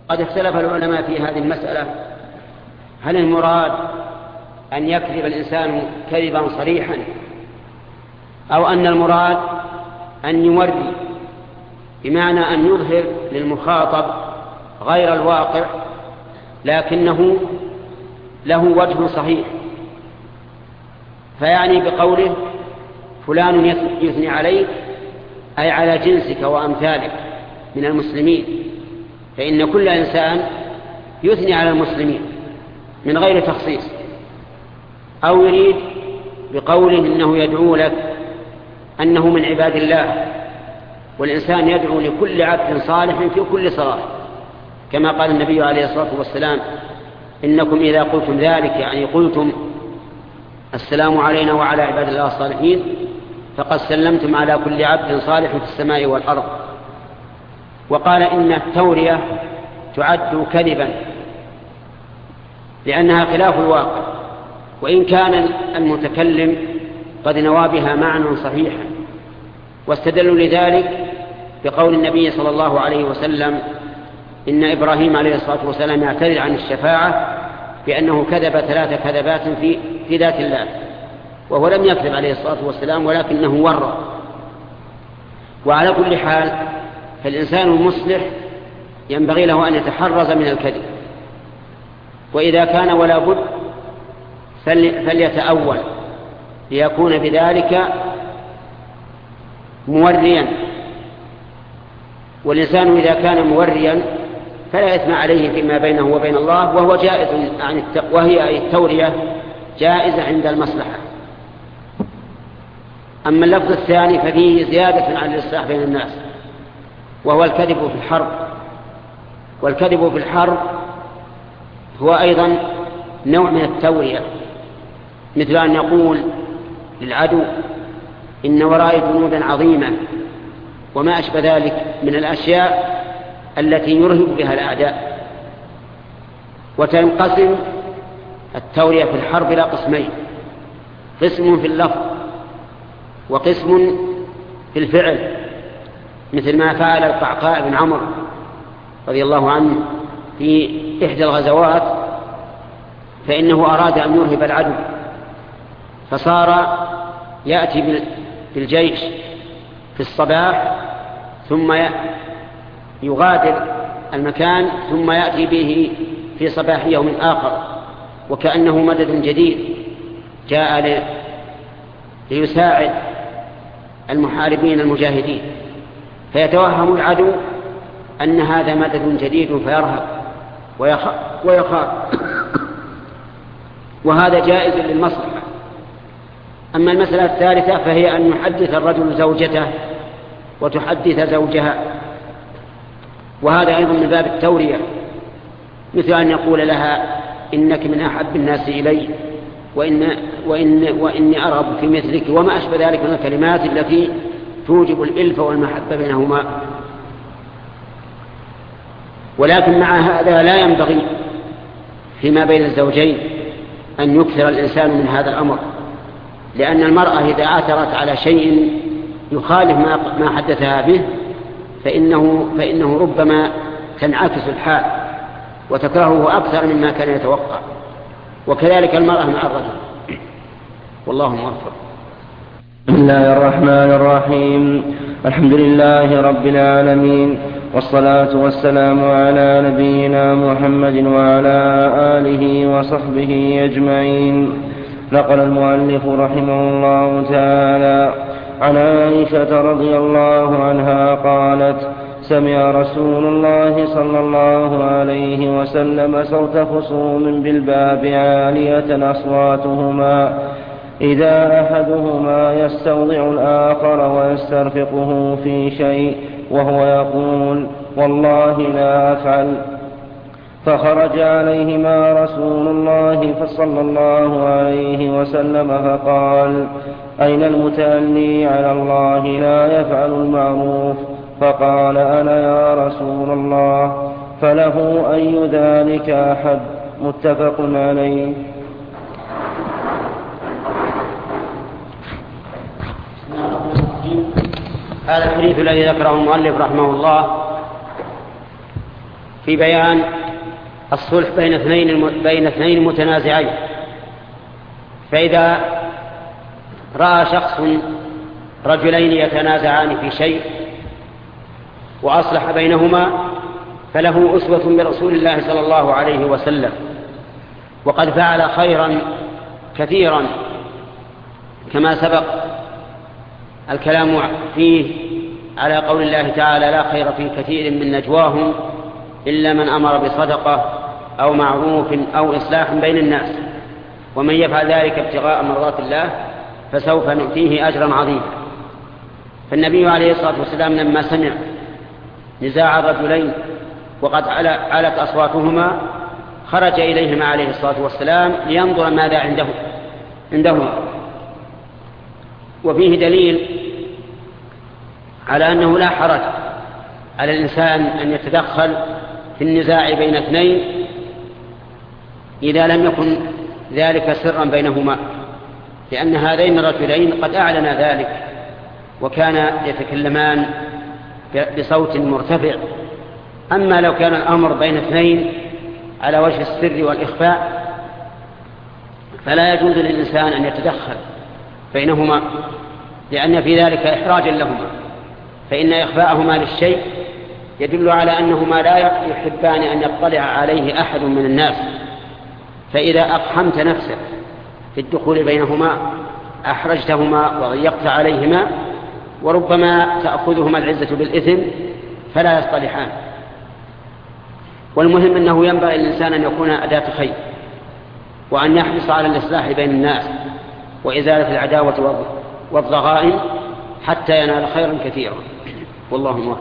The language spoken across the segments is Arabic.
قد اختلف العلماء في هذه المسألة، هل المراد أن يكذب الإنسان كذبا صريحا، أو أن المراد أن يوري، بمعنى أن يظهر للمخاطب غير الواقع لكنه له وجه صحيح، فيعني بقوله فلان يثني عليك أي على جنسك وأمثالك من المسلمين، فإن كل إنسان يثني على المسلمين من غير تخصيص. أو يريد بقوله إنه يدعو لك أنه من عباد الله، والإنسان يدعو لكل عبد صالح في كل صلاة، كما قال النبي عليه الصلاة والسلام إنكم إذا قلتم ذلك، يعني قلتم السلام علينا وعلى عباد الله الصالحين، فقد سلمتم على كل عبد صالح في السماء والأرض. وقال إن التورية تعد كذبا لأنها خلاف الواقع، وإن كان المتكلم قد نوى بها معنى صحيحا. واستدلوا لذلك بقول النبي صلى الله عليه وسلم إن إبراهيم عليه الصلاة والسلام يعتذر عن الشفاعة بأنه كذب 3 كذبات في ذات الله، وهو لم يكذب عليه الصلاة والسلام ولكنه ورى. وعلى كل حال فالإنسان المصلح ينبغي له أن يتحرز من الكذب، وإذا كان ولا بد فليتأول ليكون بذلك موريا. والإنسان إذا كان موريا فلا إثم عليه فيما بينه وبين الله، وهو جائز وهي التورية جائزة عند المصلحة. أما اللفظ الثاني ففيه زيادة عن الإصلاح بين الناس، وهو الكذب في الحرب. والكذب في الحرب هو أيضا نوع من التورية، مثل أن يقول للعدو إن وراء جنودا عظيمة وما أشبه ذلك من الأشياء التي يرهب بها الأعداء. وتنقسم التورية في الحرب إلى قسمين: قسم في اللفظ وقسم في الفعل، مثل ما فعل القعقاع بن عمرو رضي الله عنه في إحدى الغزوات، فإنه أراد أن يرهب العدو، فصار يأتي بالجيش في الصباح ثم يغادر المكان ثم يأتي به في صباح يوم آخر، وكأنه مدد جديد جاء ليساعد المحاربين المجاهدين، فيتوهم العدو أن هذا مدد جديد فيرهب ويخاف، وهذا جائز للمصلحة. أما المسألة الثالثة فهي أن يحدث الرجل زوجته وتحدث زوجها، وهذا أيضا من باب التورية، مثل أن يقول لها إنك من أحب الناس إلي وإني أرغب في مثلك، وما أشبه ذلك من الكلمات التي توجب الإلفة والمحبة بينهما. ولكن مع هذا لا ينبغي فيما بين الزوجين أن يكثر الإنسان من هذا الأمر، لأن المرأة إذا عثرت على شيء يخالف ما حدثها به فإنه ربما تنعكس الحال وتكرهه أكثر مما كان يتوقع، وكذلك المرأة مع الرجل. والله موفق. بسم الله الرحمن الرحيم. الحمد لله رب العالمين، والصلاة والسلام على نبينا محمد وعلى آله وصحبه أجمعين. نقل المؤلف رحمه الله تعالى عن عائشة رضي الله عنها قالت: سمع رسول الله صلى الله عليه وسلم صوت خصوم بالباب عالية أصواتهما إذا أحدهما يستوضع الآخر ويسترفقه في شيء وهو يقول: والله لا أفعل. فخرج عليهما رسول الله صلى الله عليه وسلم فقال: أين المتأني على الله لا يفعل المعروف؟ فقال: أنا يا رسول الله. فله أي ذلك أحد؟ متفق عليه. هذا الحديث الذي ذكره المؤلف رحمه الله في بيان الصلح بين اثنين متنازعين. فإذا رأى شخص رجلين يتنازعان في شيء وأصلح بينهما فله أسوة برسول الله صلى الله عليه وسلم، وقد فعل خيرا كثيرا كما سبق الكلام فيه على قول الله تعالى: لا خير في كثير من نجواهم إلا من أمر بصدقة أو معروف أو إصلاح بين الناس، ومن يفعل ذلك ابتغاء مرضات الله فسوف نؤتيه أجرا عظيما. فالنبي عليه الصلاة والسلام لما سمع نزاع الرجلين وقد علت أصواتهما خرج إليهما عليه الصلاة والسلام لينظر ماذا عندهما. وفيه دليل على أنه لا حرج على الإنسان أن يتدخل في النزاع بين اثنين إذا لم يكن ذلك سرا بينهما، لأن هذين الرجلين قد أعلنا ذلك وكان يتكلمان بصوت مرتفع. أما لو كان الأمر بين اثنين على وجه السر والإخفاء فلا يجوز للإنسان أن يتدخل بينهما، لأن في ذلك إحراجا لهما، فإن إخفاءهما للشيء يدل على أنهما لا يحبان أن يطلع عليه أحد من الناس. فإذا أقحمت نفسك في الدخول بينهما أحرجتهما وضيقت عليهما، وربما تأخذهما العزة بالإثم فلا يصطلحان. والمهم أنه ينبغي للإنسان أن يكون أداة خير، وأن يحرص على الإصلاح بين الناس وإزالة العداوة والضغائن حتى ينال خيرا كثيرا. والله موفق.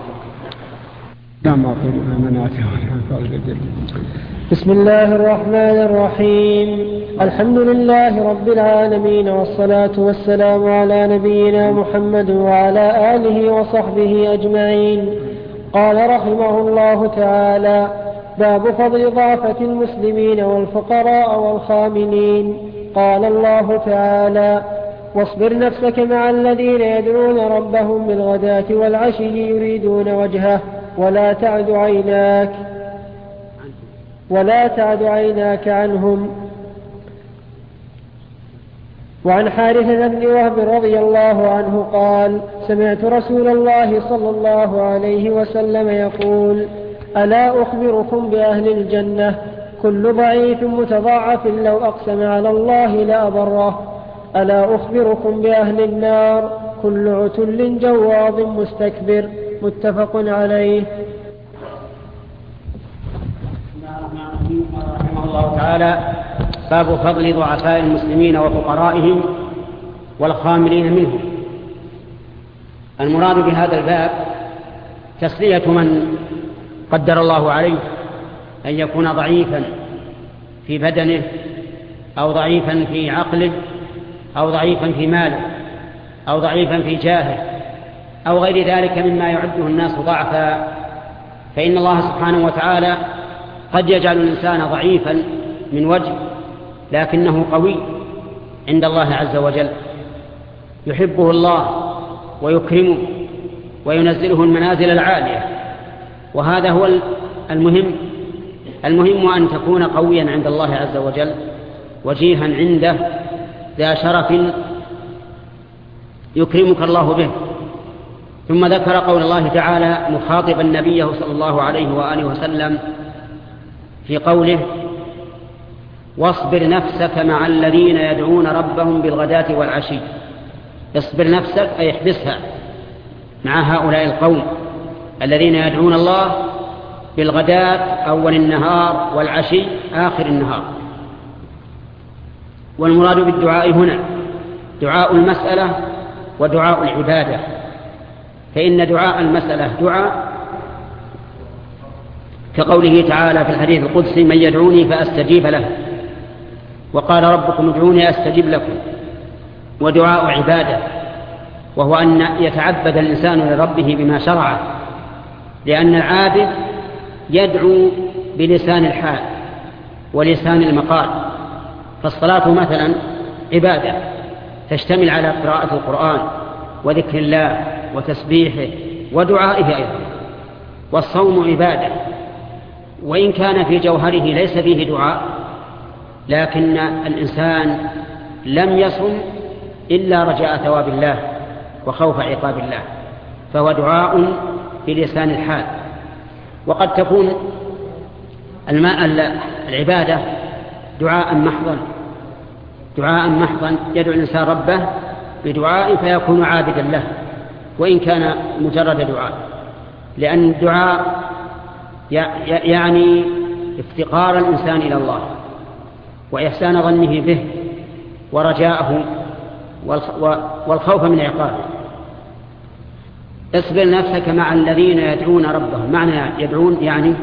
بسم الله الرحمن الرحيم. الحمد لله رب العالمين، والصلاة والسلام على نبينا محمد وعلى آله وصحبه أجمعين. قال رحمه الله تعالى: باب فضل ضعفة المسلمين والفقراء والخاملين. قال الله تعالى: واصبر نفسك مع الذين يدعون ربهم بالغداة والعشي يريدون وجهه ولا تعد عيناك عنهم. وعن حارثة بن وهب رضي الله عنه قال: سمعت رسول الله صلى الله عليه وسلم يقول: ألا أخبركم بأهل الجنة؟ كل ضعيف متضاعف لو أقسم على الله لأبره. ألا أخبركم بأهل النار؟ كل عتل جواظ مستكبر. متفق عليه. رحمه الله تعالى: باب فضل ضعفاء المسلمين وفقرائهم والخاملين منهم. المراد بهذا الباب تسلية من قدر الله عليه أن يكون ضعيفا في بدنه أو ضعيفا في عقله أو ضعيفا في ماله أو ضعيفا في جاهه أو غير ذلك مما يعده الناس ضعفا. فإن الله سبحانه وتعالى قد يجعل الإنسان ضعيفا من وجه لكنه قوي عند الله عز وجل، يحبه الله ويكرمه وينزله المنازل العالية، وهذا هو المهم أن تكون قويا عند الله عز وجل وجيها عنده ذا شرف يكرمك الله به. ثم ذكر قول الله تعالى مخاطبا نبيه صلى الله عليه وآله وسلم في قوله: واصبر نفسك مع الذين يدعون ربهم بالغداة والعشي. اصبر نفسك أي احبسها مع هؤلاء القوم الذين يدعون الله بالغداة أول النهار والعشي آخر النهار. والمراد بالدعاء هنا دعاء المسألة ودعاء العبادة، فإن دعاء المسألة دعاء كقوله تعالى في الحديث القدسي: من يدعوني فأستجيب له، وقال ربكم ادعوني أستجيب لكم. ودعاء عبادة وهو أن يتعبد الإنسان لربه بما شرعه، لأن العابد يدعو بلسان الحال ولسان المقال. فالصلاة مثلا عبادة تشتمل على قراءة القرآن وذكر الله وتسبيحه ودعائه أيضا. والصوم عبادة وإن كان في جوهره ليس فيه دعاء، لكن الإنسان لم يصم إلا رجاء ثواب الله وخوف عقاب الله، فهو دعاء بلسان الحال. وقد تكون العبادة دعاء محضا يدعو الإنسان ربه بدعاء فيكون عابدا له وإن كان مجرد دعاء، لأن الدعاء يعني افتقار الإنسان إلى الله وإحسان ظنه به ورجاءه والخوف من عقابه. اصبر نفسك مع الذين يدعون ربهم، معنى يدعون يعني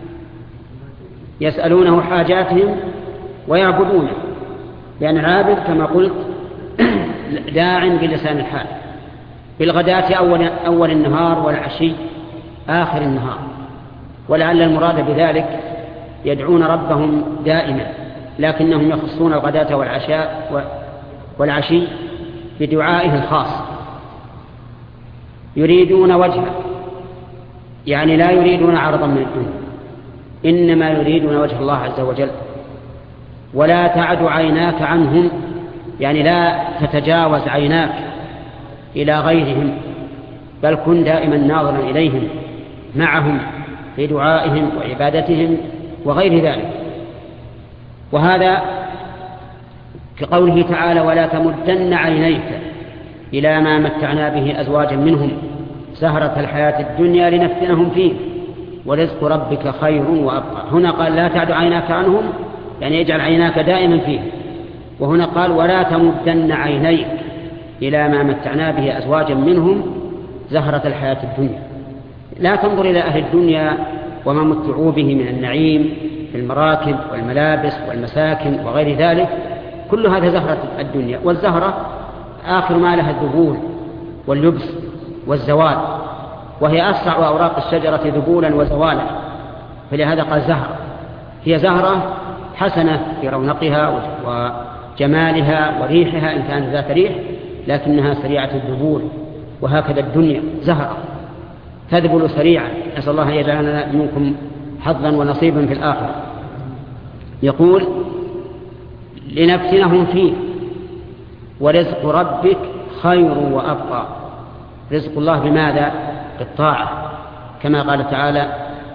يسألونه حاجاتهم ويعبدونه، لأن العابد كما قلت داع بلسان الحال، بالغداة أول النهار والعشي آخر النهار. ولعل المراد بذلك يدعون ربهم دائما، لكنهم يخصون الغداة والعشي بدعائه الخاص. يريدون وجهه، يعني لا يريدون عرضا من الدنيا، إنما يريدون وجه الله عز وجل. ولا تعد عيناك عنهم، يعني لا تتجاوز عيناك إلى غيرهم، بل كن دائما ناظرا إليهم معهم في دعائهم وعبادتهم وغير ذلك. وهذا كقوله تعالى: ولا تمدن عينيك إلى ما متعنا به أزواجا منهم زهرة الحياة الدنيا لنفتنهم فيه ورزق ربك خير وأبقى. هنا قال لا تعد عيناك عنهم، يعني اجعل عيناك دائما فيه. وهنا قال ولا تمدن عينيك إلى ما متعنا به أزواجا منهم زهرة الحياة الدنيا. لا تنظر إلى أهل الدنيا وما متعوا به من النعيم في المراكب والملابس والمساكن وغير ذلك، كل هذا زهرة الدنيا. والزهرة آخر ما لها الذبول واللبس والزوال، وهي أسرع أوراق الشجرة ذبولا وزوالا، فلهذا قال زهرة. هي زهرة حسنة في رونقها وجمالها وريحها إن كانت ذات ريح، لكنها سريعة الذبول. وهكذا الدنيا زهرة تذبل سريعا، نسأل الله أن يجعلنا منكم حظا ونصيبا في الآخرة. يقول لنفتنهم فيه ورزق ربك خير وأبقى. رزق الله بماذا؟ بالطاعة، كما قال تعالى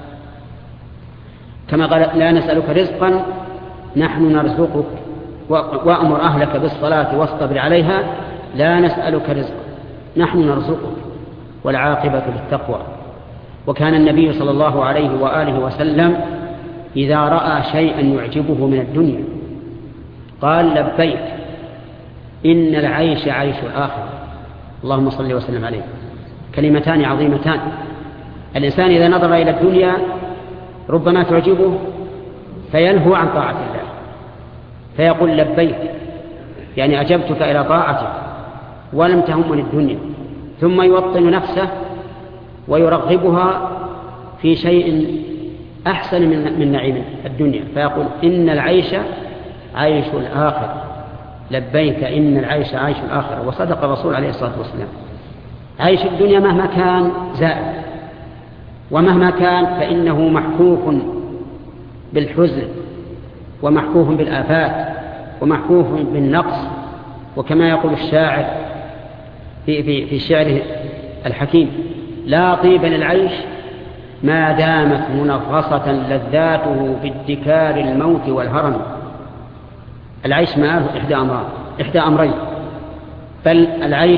لا نسألك رزقا نحن نرزقك وأمر أهلك بالصلاة واصطبر عليها لا نسألك رزقا نحن نرزقك والعاقبة للتقوى. وكان النبي صلى الله عليه وآله وسلم إذا رأى شيئا يعجبه من الدنيا قال لبيك إن العيش عيش الآخرة. اللهم صل وسلم عليه. كلمتان عظيمتان. الإنسان إذا نظر إلى الدنيا ربما تعجبه فيلهو عن طاعة الله فيقول لبيك، يعني أجبتك إلى طاعتك ولم تهمني الدنيا، ثم يوطن نفسه ويرغبها في شيء أحسن من نعيم الدنيا فيقول إن العيش عيش الآخرة. لبيك إن العيش عيش الآخرة. وصدق الرسول عليه الصلاة والسلام. عيش الدنيا مهما كان زائد، ومهما كان فإنه محفوف بالحزن ومحفوف بالآفات ومحفوف بالنقص. وكما يقول الشاعر في شعره الحكيم: لا طيب للعيش ما دامت منغصة لذاته بادكار الموت والهرم. العيش مآله إحدى أمرين، بل العيش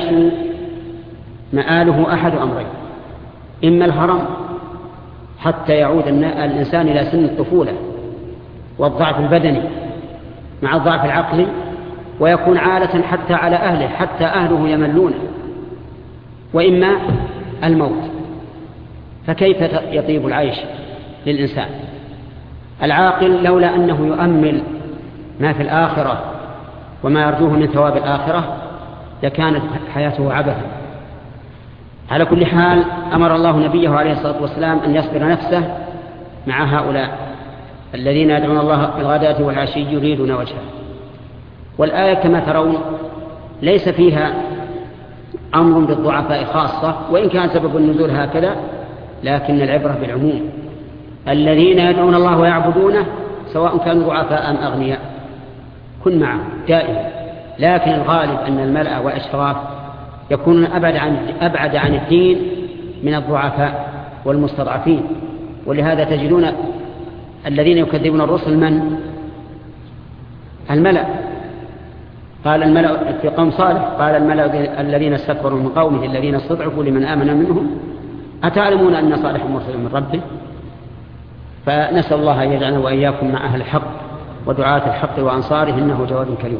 مآله أحد أمرين: إما الهرم حتى يعود الإنسان إلى سن الطفولة والضعف البدني مع الضعف العقلي ويكون عالة حتى على أهله حتى أهله يملونه، وإما الموت. فكيف يطيب العيش للإنسان؟ العاقل لولا أنه يؤمل ما في الآخرة وما يرجوه من ثواب الآخرة لكانت حياته عبثا. على كل حال أمر الله نبيه عليه الصلاة والسلام أن يصبر نفسه مع هؤلاء الذين يدعون الله بالغداة والعشي يريدون وجهه. والآية كما ترون ليس فيها أمر بالضعفاء خاصة، وإن كان سبب النزول هكذا، لكن العبرة بالعموم. الذين يدعون الله ويعبدونه سواء كانوا ضعفاء أم أغنياء، كن معهم دائما. لكن الغالب أن الملأ والأشراف يكونون أبعد عن الدين من الضعفاء والمستضعفين. ولهذا تجدون الذين يكذبون الرسل من الملأ. قال الملأ في قوم صالح، قال الملأ الذين استكبروا من قومه الذين استضعفوا لمن آمن منهم أتعلمون أن صالح مرسل من ربه. فنسأل الله أن يجعلنا وإياكم مع أهل الحق ودعاة الحق وأنصاره، إنه جواد كريم.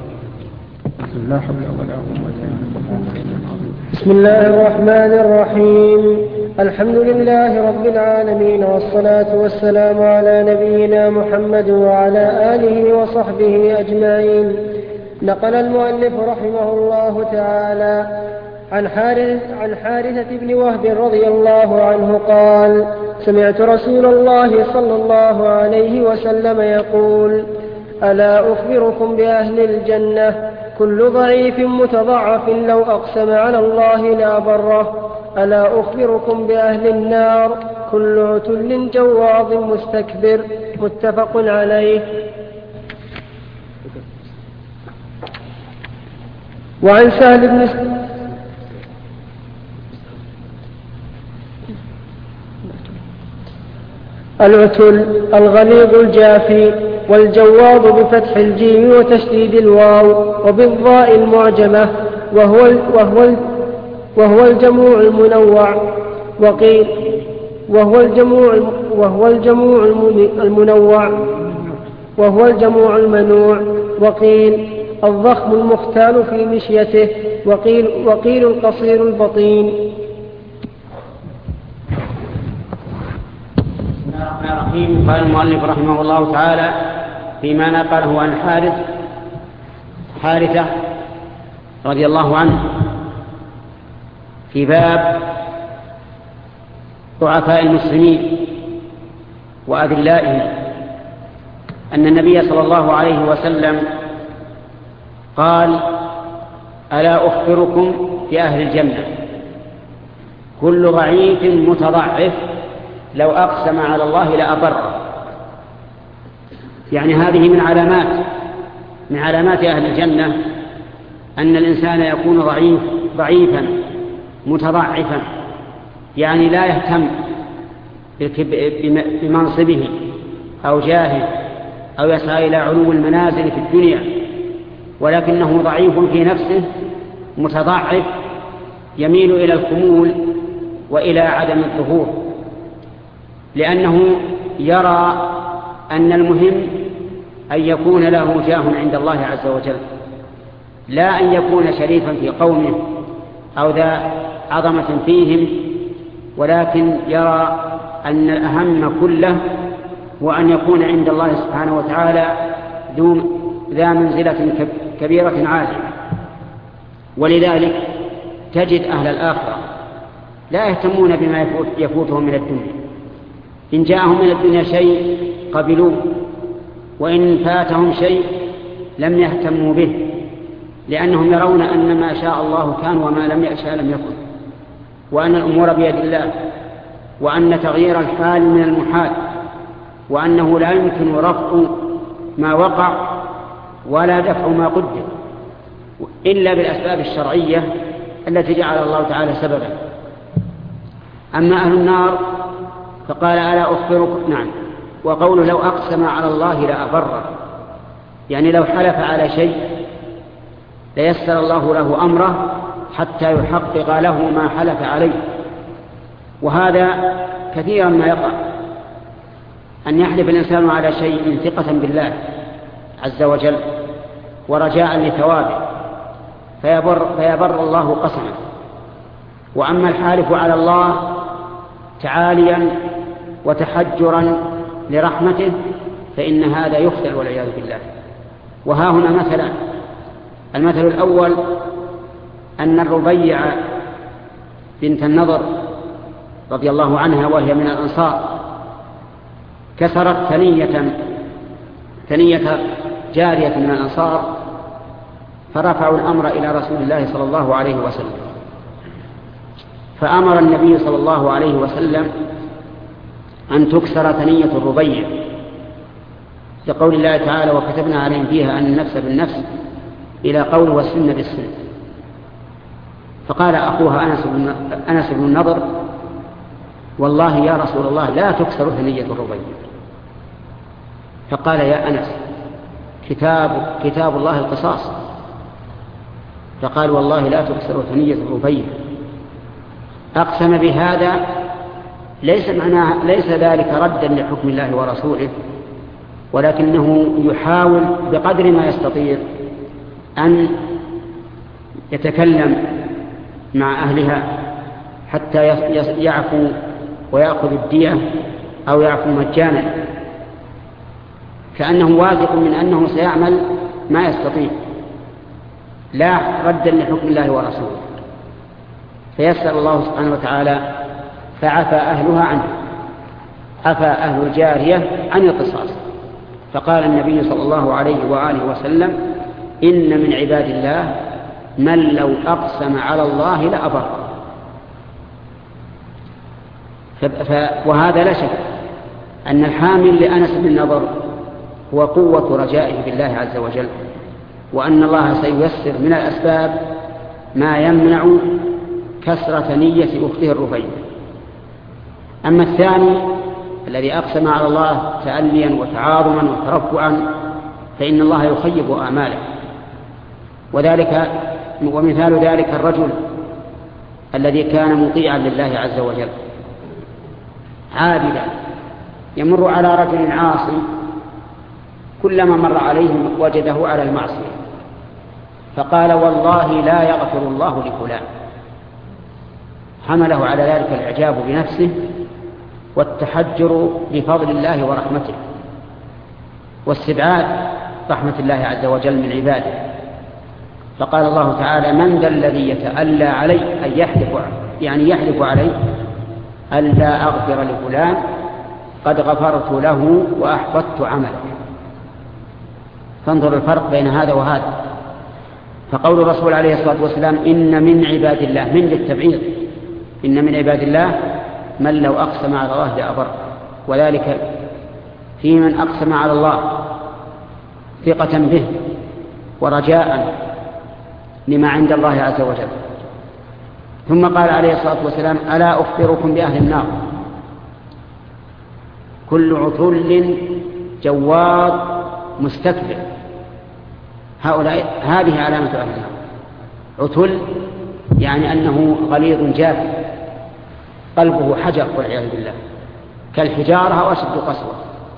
بسم الله الرحمن الرحيم. الحمد لله رب العالمين، والصلاة والسلام على نبينا محمد وعلى آله وصحبه أجمعين. نقل المؤلف رحمه الله تعالى عن حارثة بن وهب رضي الله عنه قال: سمعت رسول الله صلى الله عليه وسلم يقول: ألا أخبركم بأهل الجنة؟ كل ضعيف متضعف لو أقسم على الله لا بره. ألا أخبركم بأهل النار؟ كل عتل جواظ مستكبر. متفق عليه. وعن سهل بن العتل الغليظ الجافي، والجواظ بفتح الجيم وتشديد الواو وبالضاء المعجمة، وهو الجموع المنوع. وقيل وهو الجموع المنوع. وقيل الضخم المختال في مشيته. وقيل القصير البطين. قال المؤلف رحمه الله تعالى فيما نقله عن حارثة رضي الله عنه في باب ضعفاء المسلمين وأذلائهم، أن النبي صلى الله عليه وسلم قال: ألا أخبركم بأهل الجنة؟ كل ضعيف متضعف لو أقسم على الله لأبره. يعني هذه من علامات أهل الجنة أن الإنسان يكون ضعيفا متضعفا، يعني لا يهتم بمنصبه أو جاهه أو يسعى إلى علو المنازل في الدنيا، ولكنه ضعيف في نفسه متضعف يميل إلى الخمول وإلى عدم الظهور، لأنه يرى أن المهم أن يكون له جاه عند الله عز وجل، لا أن يكون شريفا في قومه أو ذا عظمة فيهم، ولكن يرى أن الأهم كله وأن يكون عند الله سبحانه وتعالى ذا منزلة كبيرة عالية. ولذلك تجد أهل الآخرة لا يهتمون بما يفوتهم من الدنيا، إن جاءهم من الدنيا شيء قبلوه، وإن فاتهم شيء لم يهتموا به، لأنهم يرون أن ما شاء الله كان وما لم يشاء لم يكن، وأن الأمور بيد الله، وأن تغيير الحال من المحال، وأنه لا يمكن رفع ما وقع ولا دفع ما قدر إلا بالأسباب الشرعية التي جعل الله تعالى سببا. أما أهل النار فقال: ألا أخبركم؟ نعم. وقوله لو أقسم على الله لأبره، يعني لو حلف على شيء ليسر الله له أمره حتى يحقق له ما حلف عليه. وهذا كثيرا ما يقع، أن يحلف الإنسان على شيء ثقة بالله عز وجل ورجاء لثوابه فيبر الله قسمه. وأما الحالف على الله تعاليا وتحجرا لرحمته فإن هذا يخطئ والعياذ بالله. وها هنا مثلا: المثل الأول أن الربيع بنت النضر رضي الله عنها وهي من الأنصار كسرت ثنية جارية من الأنصار، فرفعوا الأمر إلى رسول الله صلى الله عليه وسلم، فأمر النبي صلى الله عليه وسلم أن تكسر ثنية الربيع لقول الله تعالى وكتبنا عليهم فيها أن النفس بالنفس إلى قول والسن بالسن. فقال أخوها أنس بن النضر والله يا رسول الله لا تكسر ثنية الربيع. فقال يا أنس كتاب الله القصاص. فقال والله لا تكسر ثنية الربيع. أقسم بهذا ليس ذلك ردا لحكم الله ورسوله، ولكنه يحاول بقدر ما يستطيع أن يتكلم مع أهلها حتى يعفو ويأخذ الدية أو يعفو مجانا، كأنه واثق من أنه سيعمل ما يستطيع لا ردا لحكم الله ورسوله. فيسأل الله سبحانه وتعالى فعفى أهلها عنه، عفى أهل الجارية عن القصاص. فقال النبي صلى الله عليه وآله وسلم إن من عباد الله من لو أقسم على الله لأبر. وهذا لا شك أن الحامل لأنس بن النضر هو قوة رجائه بالله عز وجل، وأن الله سييسر من الأسباب ما يمنع كسر ثنية أخته الربيع. أما الثاني الذي أقسم على الله تأليا وتعاظما وترفعا فإن الله يخيب آماله. ومثال ذلك الرجل الذي كان مطيعا لله عز وجل عابدا يمر على رجل عاصي، كلما مر عليه وجده على المعصية فقال والله لا يغفر الله لفلان. حمله على ذلك الإعجاب بنفسه والتحجر بفضل الله ورحمته واستبعاد رحمة الله عز وجل من عباده. فقال الله تعالى من ذا الذي يتألى علي أن يحلف علي ألا أغفر لفلان قد غفرت له وأحبطت عمله. فانظر الفرق بين هذا وهذا. فقول الرسول عليه الصلاة والسلام إن من عباد الله من للتبعيض، إن من عباد الله من لو أقسم على الله لأبر، وذلك في من أقسم على الله ثقة به ورجاء لما عند الله عز وجل. ثم قال عليه الصلاة والسلام ألا أخبركم بأهل النار كل عتل جواد مستكبر. هذه علامة أهل النار. عتل يعني أنه غليظ جاف قلبه حجر والعياذ بالله كالحجارة أو أشد قسوة.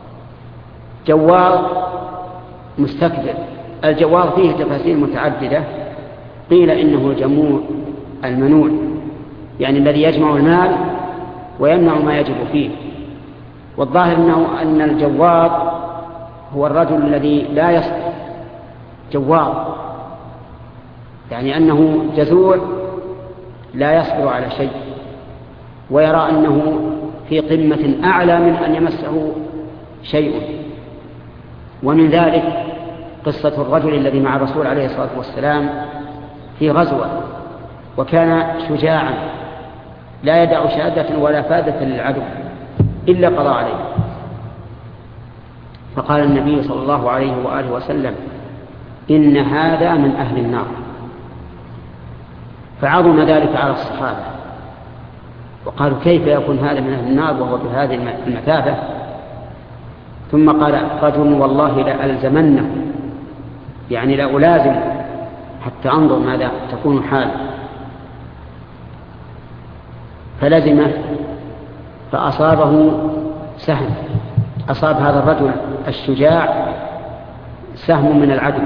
جواد مستكبر. الجواد فيه تفاسير متعددة، قيل إنه الجموع المنوع يعني الذي يجمع المال ويمنع ما يجب فيه، والظاهر أن الجواد هو الرجل الذي لا يصبر. جواد يعني أنه جزوع لا يصبر على شيء ويرى أنه في قمة أعلى من أن يمسه شيء. ومن ذلك قصة الرجل الذي مع الرسول عليه الصلاة والسلام في غزوة وكان شجاعا لا يدع شهادة ولا فادة للعدو إلا قضى عليه. فقال النبي صلى الله عليه وآله وسلم إن هذا من أهل النار. فعظم ذلك على الصحابة وقالوا كيف يكون هذا من أهل النار وهو بهذه المثابة؟ ثم قال رجل والله لألزمنه يعني لألازم حتى أنظر ماذا تكون حاله. فلزمه فأصابه سهم، أصاب هذا الرجل الشجاع سهم من العدو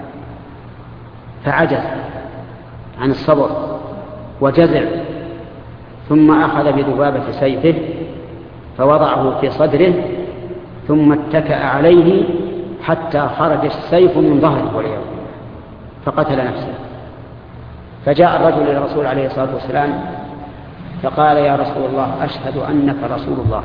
فعجز عن الصبر وجزع، ثم أخذ بذبابة سيفه فوضعه في صدره ثم اتكأ عليه حتى خرج السيف من ظهره والعياذ بالله فقتل نفسه. فجاء الرجل إلى الرسول عليه الصلاة والسلام فقال يا رسول الله أشهد أنك رسول الله.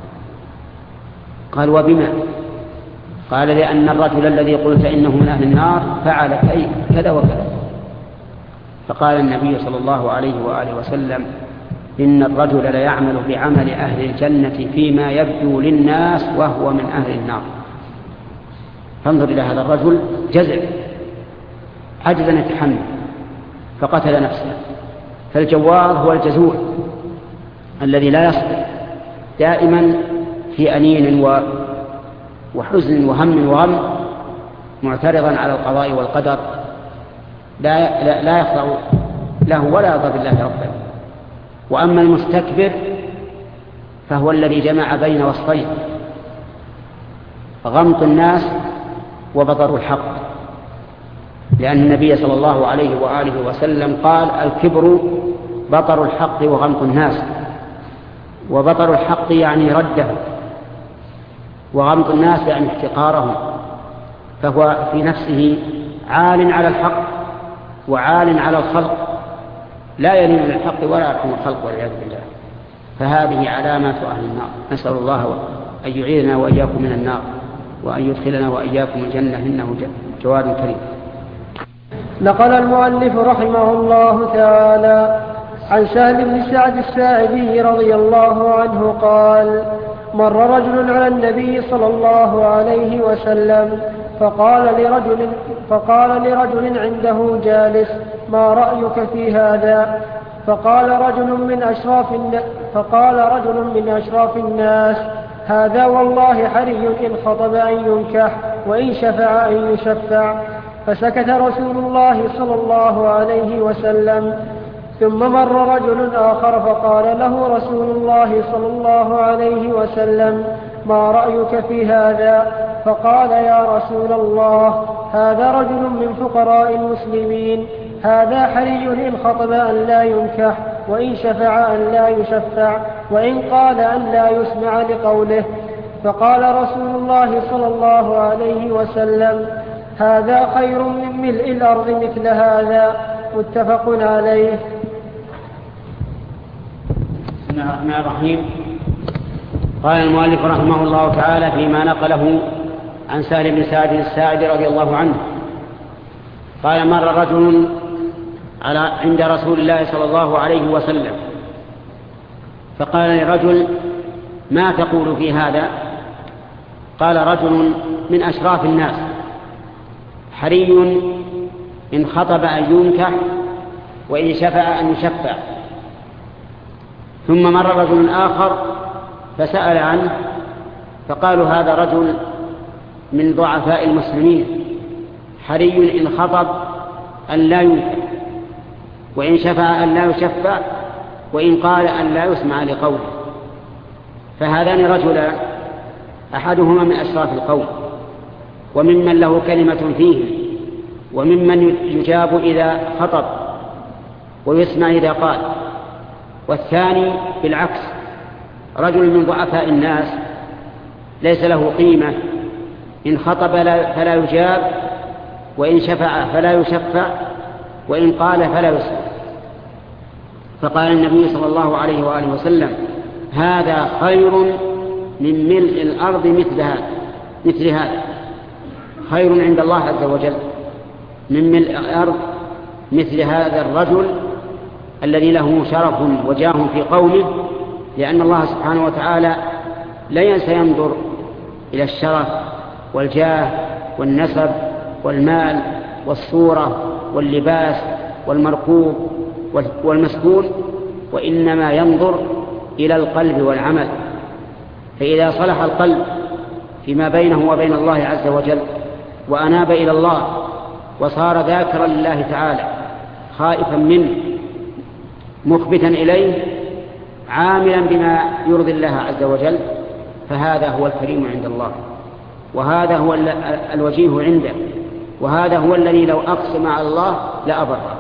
قال وبما؟ قال لأن الرجل الذي قلت إنه من أهل النار فعل كذا وكذا. فقال النبي صلى الله عليه وآله وسلم إن الرجل ليعمل بعمل أهل الجنة فيما يبدو للناس وهو من أهل النار. فانظر إلى هذا الرجل جزع، عجز أن يتحمل فقتل نفسه. فالجوار هو الجزور الذي لا يصبر، دائما في أنين وحزن وهم وغم، معترضا على القضاء والقدر، لا يخضع له ولا يرضى بالله ربا. وأما المستكبر فهو الذي جمع بين وصفين: غمط الناس وبطر الحق، لأن النبي صلى الله عليه وآله وسلم قال: الكبر بطر الحق وغمط الناس. وبطر الحق يعني رده، وغمط الناس يعني احتقارهم، فهو في نفسه عال على الحق وعال على الخلق، لا يلين للحق ولا يرحم الخلق والعياذ بالله. فهذه علامات أهل النار. نسأل الله أن يعيذنا وإياكم من النار، وأن يدخلنا وإياكم الجنة، إنه جواد كريم. نقل المؤلف رحمه الله تعالى عن سهل بن سعد الساعدي رضي الله عنه قال: مر رجل على النبي صلى الله عليه وسلم فقال لرجل عنده جالس: ما رأيك في هذا؟ فقال رجل من أشراف الناس: هذا والله حري إن خطب أن ينكح، وإن شفع أن يشفع. فسكت رسول الله صلى الله عليه وسلم. ثم مر رجل آخر فقال له رسول الله صلى الله عليه وسلم: ما رأيك في هذا؟ فقال: يا رسول الله، هذا رجل من فقراء المسلمين، هذا حري إن خطب أن لا ينكح، وإن شفع أن لا يشفع، وإن قال أن لا يسمع لقوله. فقال رسول الله صلى الله عليه وسلم: هذا خير من ملء الأرض مثل هذا. متفق عليه. بسم الله الرحمن الرحيم. قال المؤلف رحمه الله تعالى فيما نقله عن سهل بن سعد الساعدي رضي الله عنه قال: مر رجل عند رسول الله صلى الله عليه وسلم، فقال لرجل: ما تقول في هذا؟ قال رجل من أشراف الناس: حري إن خطب أن ينكح، وإن شفع أن يشفع. ثم مر رجل آخر فسأل عنه، فقالوا: هذا رجل من ضعفاء المسلمين، حري إن خطب أن لا ينكح، وإن شفع أن لا يشفع، وإن قال أن لا يسمع لقوله. فهذان رجلان، أحدهما من أشراف القوم، وممن له كلمة فيه، وممن يجاب إذا خطب ويسمع إذا قال. والثاني بالعكس، رجل من ضعفاء الناس ليس له قيمة، إن خطب فلا يجاب، وإن شفع فلا يشفع، وإن قال فلا يسمع. فقال النبي صلى الله عليه وآله وسلم: هذا خير من ملء الأرض مثل هذا. خير عند الله عز وجل من ملء الأرض مثل هذا الرجل الذي له شرف وجاه في قومه، لأن الله سبحانه وتعالى لا ينسى ينظر إلى الشرف والجاه والنسب والمال والصورة واللباس والمركوب والمسكون، وإنما ينظر إلى القلب والعمل. فإذا صلح القلب فيما بينه وبين الله عز وجل، وأناب إلى الله، وصار ذاكرا لله تعالى، خائفا منه، مخبتا إليه، عاملا بما يرضي الله عز وجل، فهذا هو الكريم عند الله، وهذا هو الوجيه عنده، وهذا هو الذي لو أقسم على الله لأبره.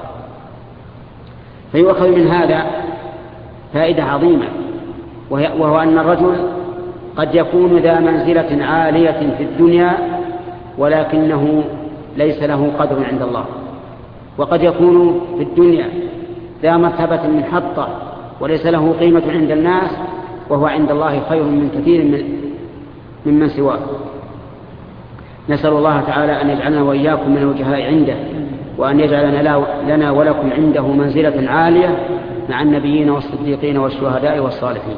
فيؤخذ من هذا فائدة عظيمة، وهو أن الرجل قد يكون ذا منزلة عالية في الدنيا ولكنه ليس له قدر عند الله، وقد يكون في الدنيا ذا مرتبة من حطة وليس له قيمة عند الناس، وهو عند الله خير من كثير ممن سواه. نسأل الله تعالى أن يجعلنا وإياكم من الوجهاء عنده، وأن يجعل لنا ولكم عنده منزلة عالية، مع النبيين والصديقين والشهداء والصالحين.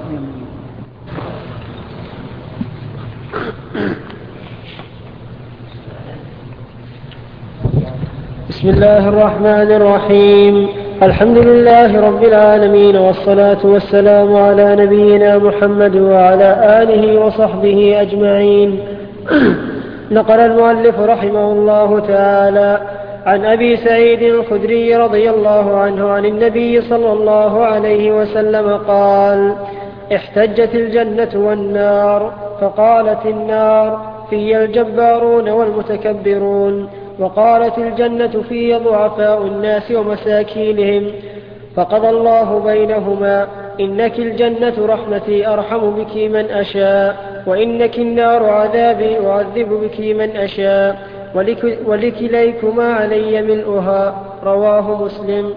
بسم الله الرحمن الرحيم. الحمد لله رب العالمين، والصلاة والسلام على نبينا محمد وعلى آله وصحبه أجمعين. نقل المؤلف رحمه الله تعالى عن أبي سعيد الخدري رضي الله عنه عن النبي صلى الله عليه وسلم قال: احتجت الجنة والنار، فقالت النار: في الجبارون والمتكبرون، وقالت الجنة: في ضعفاء الناس ومساكينهم، فقضى الله بينهما: إنك الجنة رحمتي أرحم بك من أشاء، وإنك النار عذابي أعذب بك من أشاء، ولكليكما علي ملؤها. رواه مسلم.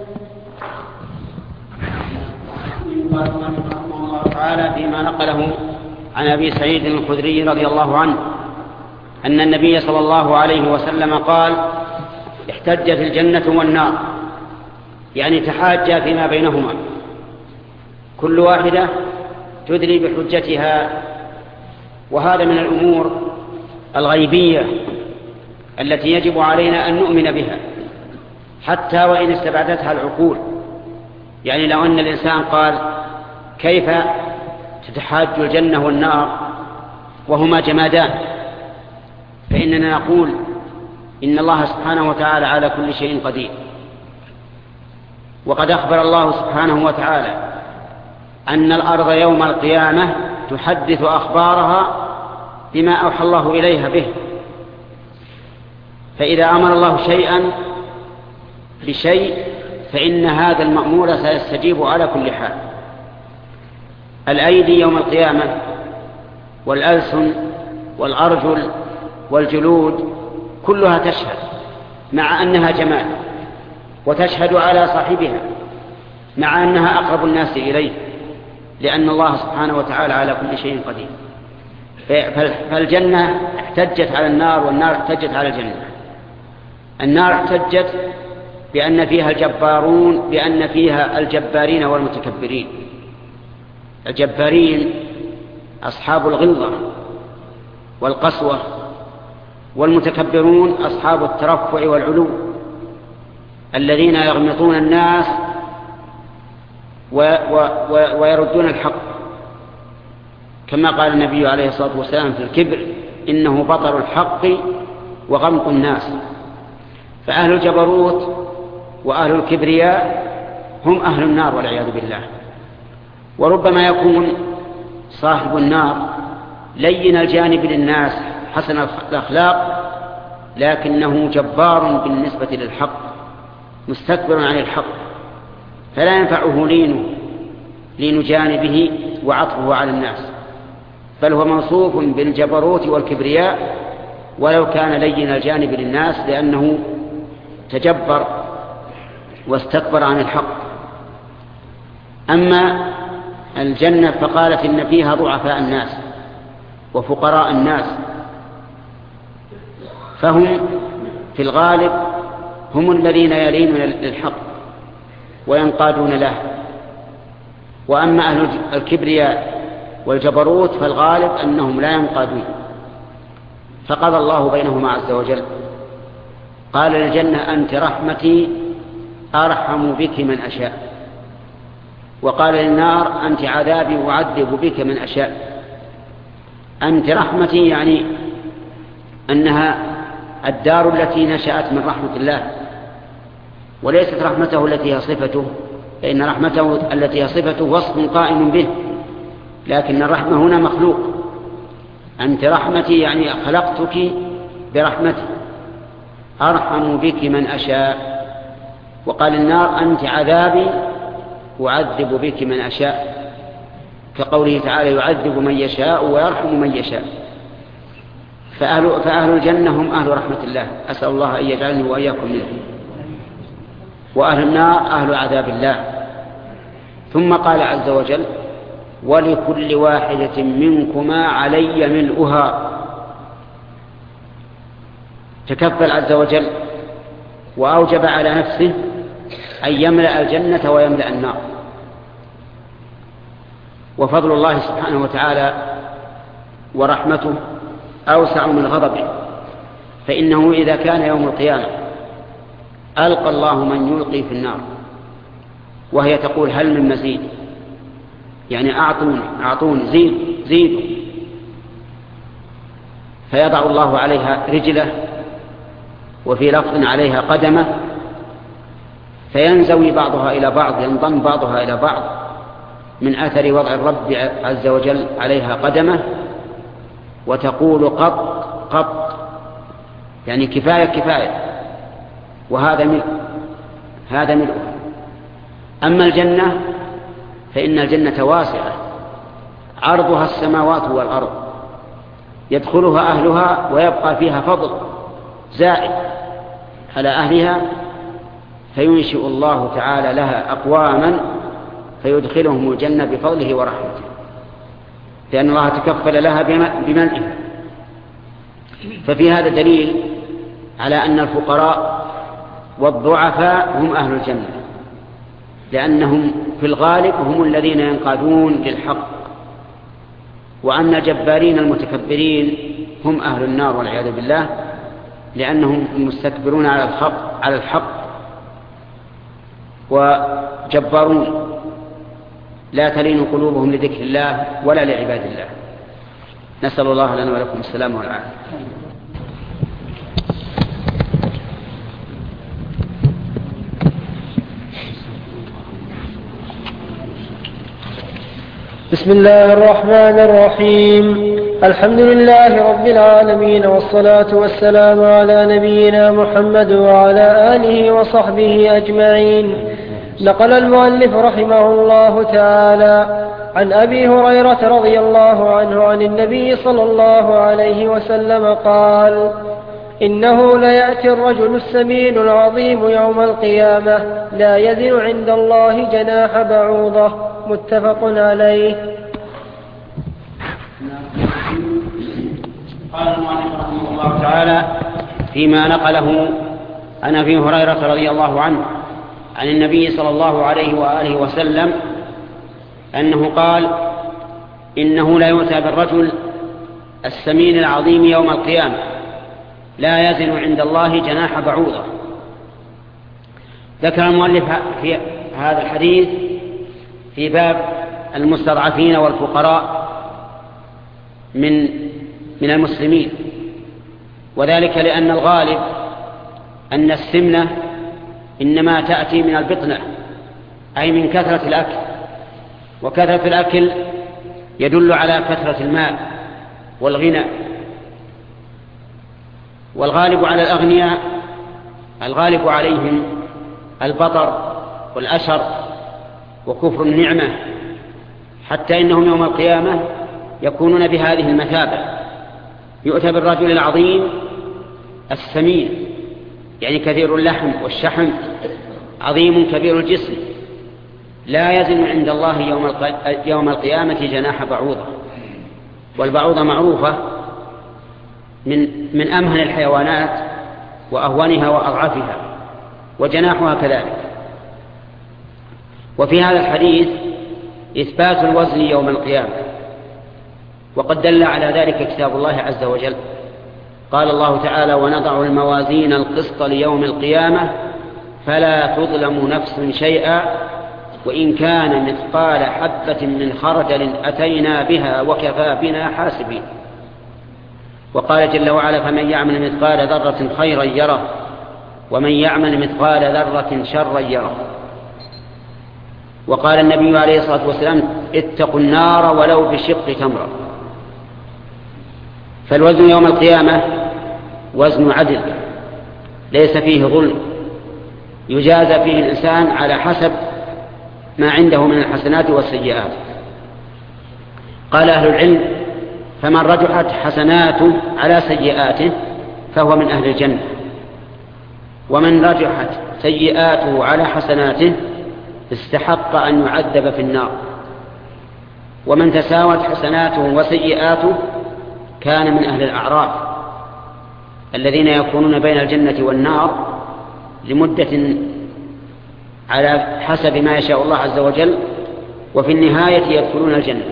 الله تعالى فيما نقله عن أبي سعيد الخدري رضي الله عنه أن النبي صلى الله عليه وسلم قال: احتجت الجنة والنار، يعني تحاجا فيما بينهما، كل واحدة تدلي بحجتها. وهذا من الأمور الغيبية التي يجب علينا أن نؤمن بها حتى وإن استبعدتها العقول. يعني لو أن الإنسان قال: كيف تتحاج الجنة والنار وهما جمادان؟ فإننا نقول إن الله سبحانه وتعالى على كل شيء قدير. وقد أخبر الله سبحانه وتعالى أن الأرض يوم القيامة تحدث أخبارها بما أوحى الله إليها به. فإذا أمر الله شيئا بشيء فإن هذا المأمور سيستجيب على كل حال. الأيدي يوم القيامة والألسن والأرجل والجلود كلها تشهد، مع أنها جمال، وتشهد على صاحبها مع أنها أقرب الناس إليه، لأن الله سبحانه وتعالى على كل شيء قدير. فالجنة احتجت على النار، والنار احتجت على الجنة. النار احتجت بأن فيها الجبارون، بأن فيها الجبارين والمتكبرين. الجبارين أصحاب الغلظة والقسوة، والمتكبرون أصحاب الترفع والعلو، الذين يغمطون الناس ويردون الحق، كما قال النبي عليه الصلاة والسلام في الكبر: إنه بطر الحق وغمط الناس. فأهل الجبروت وأهل الكبرياء هم أهل النار والعياذ بالله. وربما يكون صاحب النار لين الجانب للناس حسن الأخلاق، لكنه جبار بالنسبة للحق، مستكبر عن الحق، فلا ينفعه لين جانبه وعطفه على الناس، بل هو موصوف بالجبروت والكبرياء ولو كان لين الجانب للناس، لأنه تجبر واستكبر عن الحق. أما الجنة فقالت إن فيها ضعفاء الناس وفقراء الناس، فهم في الغالب هم الذين يلينون للحق وينقادون له. وأما أهل الكبرياء والجبروت فالغالب أنهم لا ينقادون. فقضى الله بينهما عز وجل، قال للجنة: أنت رحمتي أرحم بك من أشاء، وقال للنار: أنت عذابي أعذب بك من أشاء. أنت رحمتي يعني أنها الدار التي نشأت من رحمة الله، وليست رحمته التي هي صفته، فإن رحمته التي هي صفته وصف قائم به، لكن الرحمة هنا مخلوق. أنت رحمتي يعني خلقتك برحمتي أرحم بك من أشاء. وقال النار: أنت عذابي أعذب بك من أشاء، كقوله تعالى: يعذب من يشاء ويرحم من يشاء. فأهل الجنة هم أهل رحمة الله، أسأل الله أن يجعلني وإياكم منهم. وأهل النار أهل عذاب الله. ثم قال عز وجل: ولكل واحدة منكما علي ملؤها. تكفل عز وجل وأوجب على نفسه أن يملأ الجنة ويملأ النار، وفضل الله سبحانه وتعالى ورحمته أوسع من غضبه، فإنه إذا كان يوم القيامة ألقى الله من يلقي في النار وهي تقول هل من مزيد، يعني أعطوني زيدوا، فيضع الله عليها رجله وفي لفظ عليها قدمه، فينزوي بعضها إلى بعض، ينضم بعضها إلى بعض من أثر وضع الرب عز وجل عليها قدمه، وتقول قط قط، يعني كفاية كفاية، وهذا ملء، هذا ملء. أما الجنة فإن الجنة واسعة عرضها السماوات والأرض، يدخلها أهلها ويبقى فيها فضل زائد على أهلها، فينشئ الله تعالى لها أقواما فيدخلهم الجنة بفضله ورحمته، لأن الله تكفل لها بمنعه. ففي هذا دليل على أن الفقراء والضعفاء هم أهل الجنة، لأنهم في الغالب هم الذين ينقادون للحق، وأن الجبارين المتكبرين هم أهل النار والعياذ بالله، لأنهم مستكبرون على الحق وجبارون لا تلين قلوبهم لذكر الله ولا لعباد الله. نسأل الله لنا ولكم السلام والعافية. بسم الله الرحمن الرحيم. الحمد لله رب العالمين، والصلاة والسلام على نبينا محمد وعلى آله وصحبه أجمعين. نقل المؤلف رحمه الله تعالى عن أبي هريرة رضي الله عنه عن النبي صلى الله عليه وسلم قال: إنه ليأتي الرجل السمين العظيم يوم القيامة لا يزن عند الله جناح بعوضة. متفق عليه. قال المؤلف رحمه الله تعالى فيما نقله عن أبي هريرة رضي الله عنه عن النبي صلى الله عليه وآله وسلم أنه قال: إنه لا يؤتى بالرجل السمين العظيم يوم القيامة لا يزن عند الله جناح بعوضة. ذكر المؤلف في هذا الحديث في باب المستضعفين والفقراء من المسلمين، وذلك لأن الغالب أن السمنة إنما تأتي من البطنة، أي من كثرة الأكل، وكثرة الأكل يدل على كثرة المال والغنى. والغالب على الأغنياء الغالب عليهم البطر والأشر وكفر النعمة، حتى إنهم يوم القيامة يكونون بهذه المثابة. يؤتى بالرجل العظيم السمين، يعني كثير اللحم والشحم، عظيم كبير الجسم، لا يزن عند الله يوم القيامة جناح بعوضة. والبعوضة معروفة من أمهن الحيوانات وأهونها وأضعفها، وجناحها كذلك. وفي هذا الحديث إثبات الوزن يوم القيامة، وقد دل على ذلك كتاب الله عز وجل. قال الله تعالى: ونضع الموازين القسط ليوم القيامة فلا تظلم نفس شيئا وإن كان مثقال حبة من خردل أتينا بها وكفى بنا حاسبين. وقال جل وعلا: فمن يعمل مثقال ذرة خيرا يره ومن يعمل مثقال ذرة شرا يره. وقال النبي عليه الصلاة والسلام: اتقوا النار ولو بشق تمرة. فالوزن يوم القيامة وزن عدل ليس فيه ظلم، يجازى فيه الإنسان على حسب ما عنده من الحسنات والسيئات. قال أهل العلم: فمن رجحت حسناته على سيئاته فهو من أهل الجنة، ومن رجحت سيئاته على حسناته استحق أن يعذب في النار، ومن تساوت حسناته وسيئاته كان من أهل الأعراف الذين يكونون بين الجنة والنار لمدة على حسب ما يشاء الله عز وجل وفي النهاية يدخلون الجنة.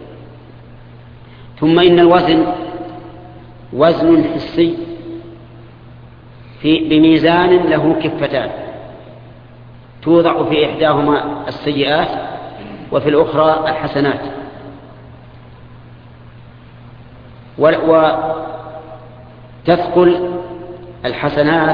ثم إن الوزن وزن حسي بميزان له كفتان، توضع في إحداهما السيئات وفي الأخرى الحسنات، وتثقل الحسنات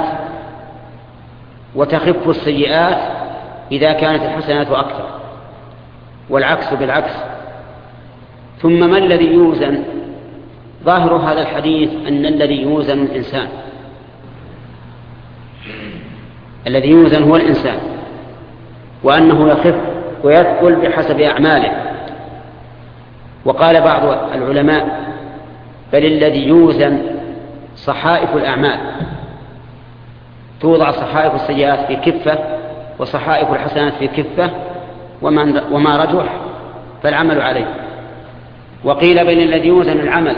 وتخف السيئات إذا كانت الحسنات أكثر، والعكس بالعكس. ثم ما الذي يوزن؟ ظاهر هذا الحديث أن الذي يوزن الإنسان، الذي يوزن هو الإنسان، وأنه يخف ويثقل بحسب أعماله. وقال بعض العلماء بل الذي يوزن صحائف الأعمال، توضع صحائف السيئات في كفة وصحائف الحسنات في كفة، وما رجح فالعمل عليه. وقيل بين الذي يوزن العمل،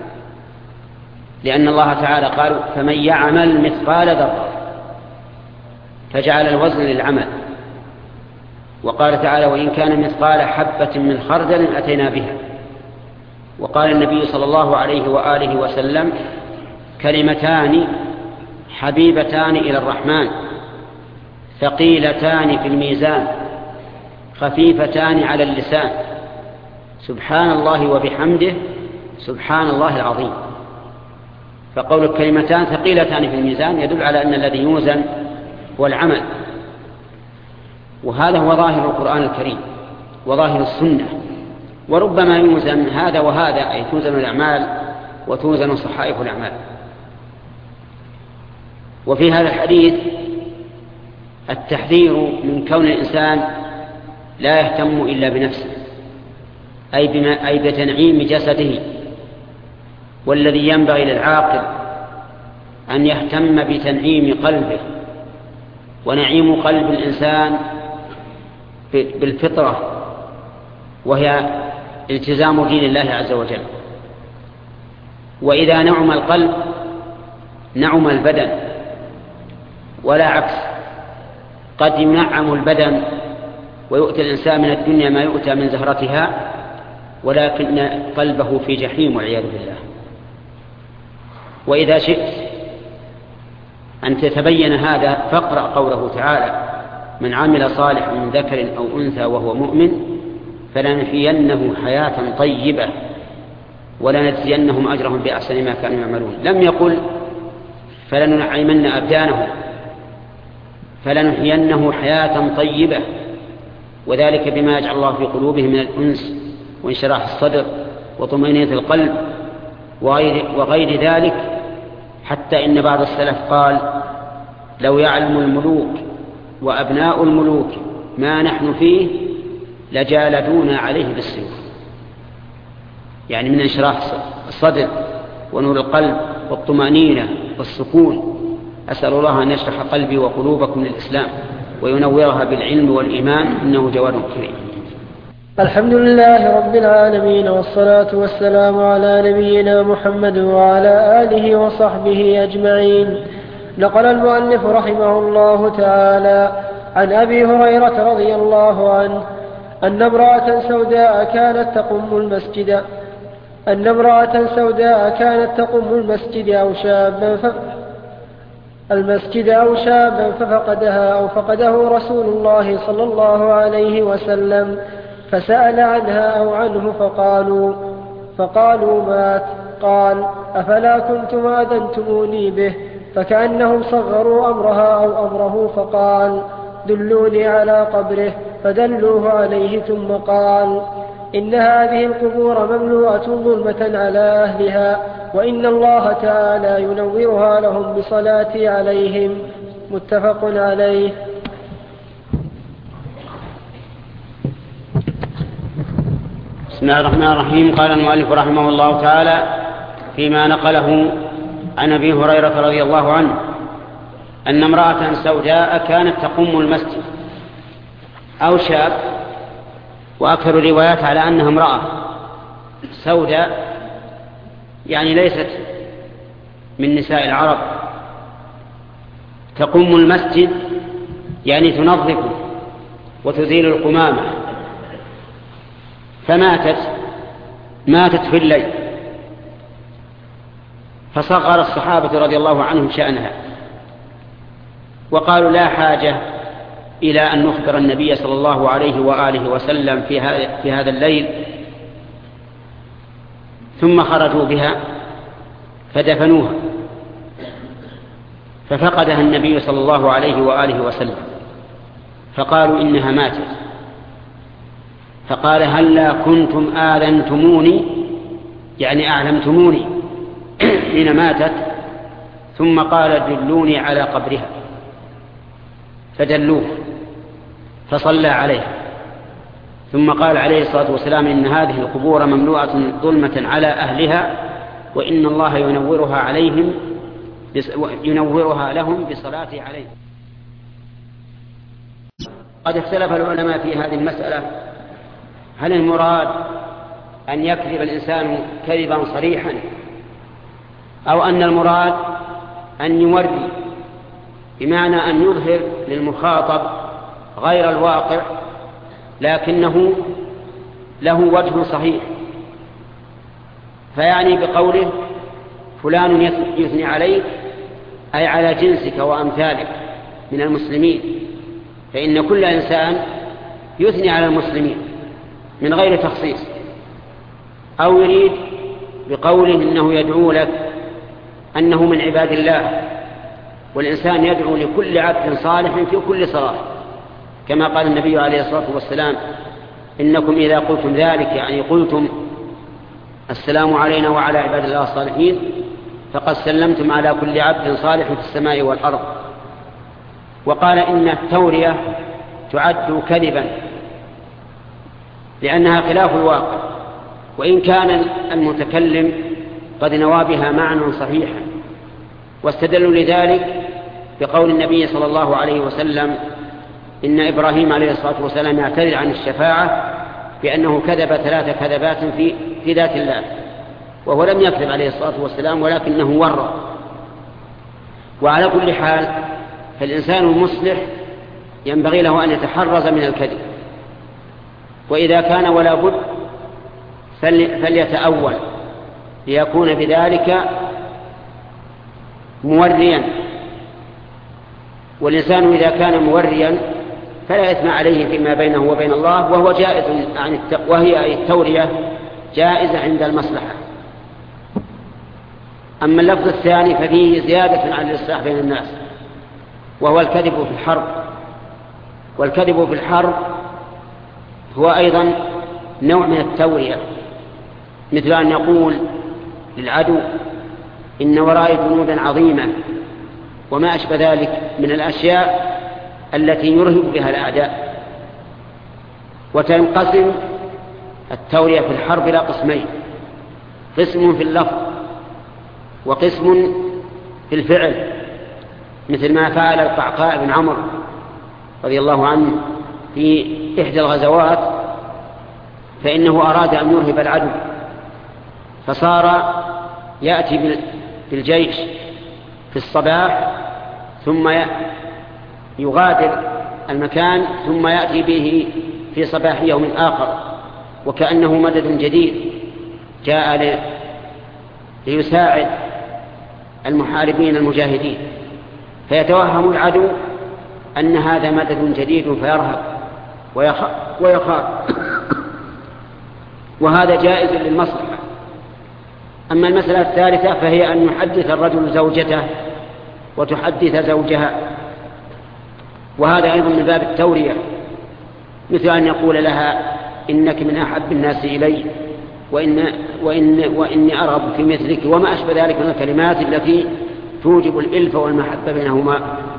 لأن الله تعالى قال فمن يعمل مثقال ذرة، فجعل الوزن للعمل. وقال تعالى وإن كان مثقال حبة من خردل أتينا بها. وقال النبي صلى الله عليه وآله وسلم كلمتان حبيبتان إلى الرحمن ثقيلتان في الميزان خفيفتان على اللسان سبحان الله وبحمده سبحان الله العظيم. فقول الكلمتان ثقيلتان في الميزان يدل على أن الذي يوزن هو العمل، وهذا هو ظاهر القرآن الكريم وظاهر السنة. وربما يوزن هذا وهذا، أي توزن الأعمال وتوزن صحائف الأعمال. وفي هذا الحديث التحذير من كون الإنسان لا يهتم إلا بنفسه، أي بتنعيم جسده. والذي ينبغي للعاقل أن يهتم بتنعيم قلبه. ونعيم قلب الإنسان بالفطرة، وهي التزام دين الله عز وجل. وإذا نعم القلب نعم البدن، ولا عكس. قد ينعم البدن ويؤتي الإنسان من الدنيا ما يؤتى من زهرتها، ولكن قلبه في جحيم والعياذ بالله. وإذا شئت أن تتبين هذا فاقرأ قوله تعالى من عمل صالحا من ذكر أو أنثى وهو مؤمن فلنحيينه حياة طيبة ولنجزينهم أجرهم بأحسن ما كانوا يعملون. لم يقل فلننعمن أبدانهم، فلنحيينه حياة طيبة، وذلك بما يجعل الله في قلوبهم من الأنس وانشراح الصدر وطمأنينة القلب وغير ذلك. حتى إن بعض السلف قال لو يعلم الملوك وأبناء الملوك ما نحن فيه لجالدونا عليه بالسيوف، يعني من انشراح الصدر ونور القلب والطمأنينة والسكون. أسأل الله أن يشرح قلبي وقلوبكم للإسلام وينورها بالعلم والإيمان، إنه جواد كريم. الحمد لله رب العالمين، والصلاة والسلام على نبينا محمد وعلى آله وصحبه أجمعين. نقل المؤلف رحمه الله تعالى عن أبي هريرة رضي الله عنه أن امرأة سوداء كانت تقم المسجد أو شابا ففقده رسول الله صلى الله عليه وسلم، فسأل عنها أو عنه فقالوا مات. قال أفلا كنتم آذنتموني به؟ فكأنهم صغروا أمرها أو أمره، فقال دلوني على قبره، فدلوه عليه. ثم قال إن هذه القبور مملوءة ظلمة على أهلها، وإن الله تعالى ينورها لهم بصلاتي عليهم. متفق عليه. بسم الله الرحمن الرحيم. قال المؤلف رحمه الله تعالى فيما نقله عن أبي هريرة رضي الله عنه أن امرأة سوداء كانت تقم المسجد أو شاب، وأكثر الروايات على أنها امرأة سوداء، يعني ليست من نساء العرب. تقم المسجد يعني تنظفه وتزيل القمامة ماتت في الليل، فصغر الصحابة رضي الله عنهم شأنها وقالوا لا حاجة إلى أن نخبر النبي صلى الله عليه وآله وسلم في هذا الليل. ثم خرجوا بها فدفنوها، ففقدها النبي صلى الله عليه وآله وسلم، فقالوا إنها ماتت، فقال هلا كنتم آذنتموني، يعني أعلمتموني حين ماتت. ثم قال دلوني على قبرها، فدلوه فصلى عليه. ثم قال عليه الصلاة والسلام إن هذه القبور مملوءة ظلمة على أهلها، وإن الله ينورها لهم بصلاته عليهم. قد اختلف العلماء في هذه المسألة، هل المراد أن يكذب الإنسان كذبا صريحا، أو أن المراد أن يوري، بمعنى أن يظهر للمخاطب غير الواقع لكنه له وجه صحيح، فيعني بقوله فلان يثني عليك أي على جنسك وأمثالك من المسلمين، فإن كل إنسان يثني على المسلمين من غير تخصيص. أو يريد بقوله إنه يدعو لك أنه من عباد الله، والإنسان يدعو لكل عبد صالح في كل صلاة، كما قال النبي عليه الصلاة والسلام إنكم إذا قلتم ذلك، يعني قلتم السلام علينا وعلى عباد الله الصالحين، فقد سلمتم على كل عبد صالح في السماء والأرض. وقال إن التورية تعد كذبا لأنها خلاف الواقع، وإن كان المتكلم قد نوى بها معنى صحيحا. واستدلوا لذلك بقول النبي صلى الله عليه وسلم إن إبراهيم عليه الصلاة والسلام يعتذر عن الشفاعة بأنه كذب 3 كذبات في ذات الله، وهو لم يكذب عليه الصلاة والسلام ولكنه ورى. وعلى كل حال فالإنسان المصلح ينبغي له أن يتحرز من الكذب، وإذا كان ولا بد فليتأول ليكون بذلك موريا. والإنسان إذا كان موريا فلا إثم عليه فيما بينه وبين الله، وهو جائز وهي التورية جائزة عند المصلحة. أما اللفظ الثاني ففيه زيادة عن الإصلاح بين الناس، وهو الكذب في الحرب. والكذب في الحرب هو أيضا نوع من التورية، مثل أن يقول للعدو إن ورائي جنودا عظيمة وما أشبه ذلك من الأشياء التي يرهب بها الأعداء. وتنقسم التورية في الحرب إلى قسمين: قسم في اللفظ وقسم في الفعل، مثل ما فعل القعقاع بن عمرو رضي الله عنه في إحدى الغزوات، فإنه أراد أن يرهب العدو، فصار يأتي بالجيش في الصباح ثم يغادر المكان ثم يأتي به في صباح يوم آخر، وكأنه مدد جديد جاء ليساعد المحاربين المجاهدين، فيتوهم العدو أن هذا مدد جديد فيرهب ويخاف، وهذا جائز للمصلحة. أما المسألة الثالثة فهي أن يحدث الرجل زوجته وتحدث زوجها، وهذا أيضا من باب التورية، مثل أن يقول لها إنك من أحب الناس إلي وإني أرغب في مثلك وما أشبه ذلك من الكلمات التي توجب الإلفة والمحبة بينهما.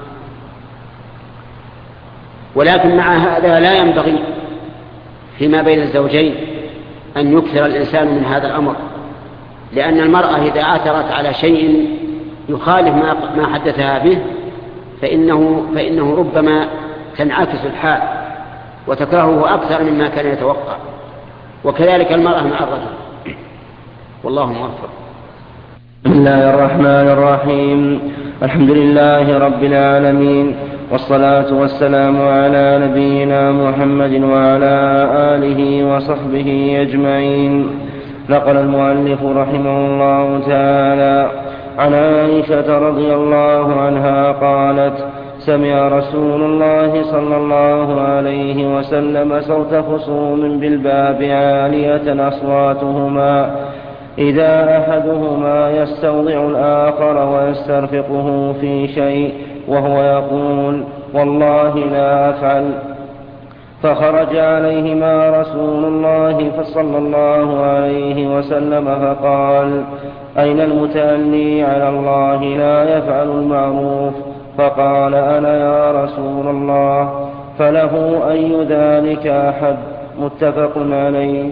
ولكن مع هذا لا ينبغي فيما بين الزوجين أن يكثر الإنسان من هذا الأمر، لأن المرأة إذا عثرت على شيء يخالف ما حدثها به فإنه ربما تنعكس الحال وتكرهه أكثر مما كان يتوقع، وكذلك المرأة مع الرجل، والله موفق. بسم الله الرحمن الرحيم. الحمد لله رب العالمين، والصلاة والسلام على نبينا محمد وعلى آله وصحبه أجمعين. نقل المؤلف رحمه الله تعالى عن عائشة رضي الله عنها قالت: سمع رسول الله صلى الله عليه وسلم صوت خصوم بالباب عالية أصواتهما إذا أحدهما يستوضع الآخر ويسترفقه في شيء وهو يقول: والله لا أفعل. فخرج عليهما رسول الله صلى الله عليه وسلم فقال: أين المتأني على الله لا يفعل المعروف؟ فقال: أنا يا رسول الله. فله أي ذلك أحد؟ متفق عليه.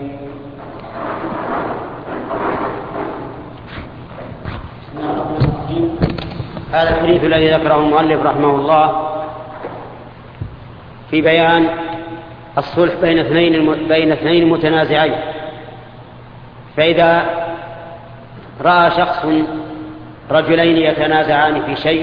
هذا الحديث الذي ذكره المؤلف رحمه الله في بيان الصلح بين اثنين متنازعين. فإذا رأى شخص رجلين يتنازعان في شيء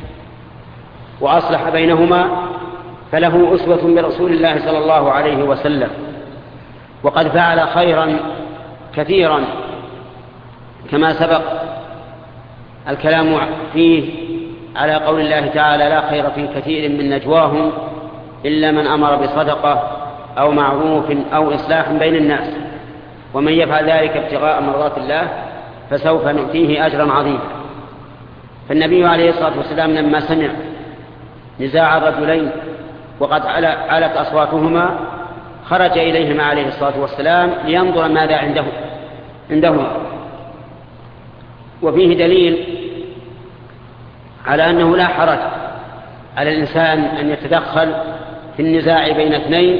وأصلح بينهما فله أسوة برسول الله صلى الله عليه وسلم، وقد فعل خيرا كثيرا كما سبق الكلام فيه على قول الله تعالى: لا خير في كثير من نجواهم إلا من أمر بصدقة أو معروف أو إصلاح بين الناس، ومن يفعل ذلك ابتغاء مرضات الله فسوف نؤتيه أجرا عظيما. فالنبي عليه الصلاة والسلام لما سمع نزاع الرجلين وقد علت أصواتهما خرج إليهما عليه الصلاة والسلام لينظر ماذا عندهما. وفيه دليل على أنه لا حرج على الإنسان أن يتدخل في النزاع بين اثنين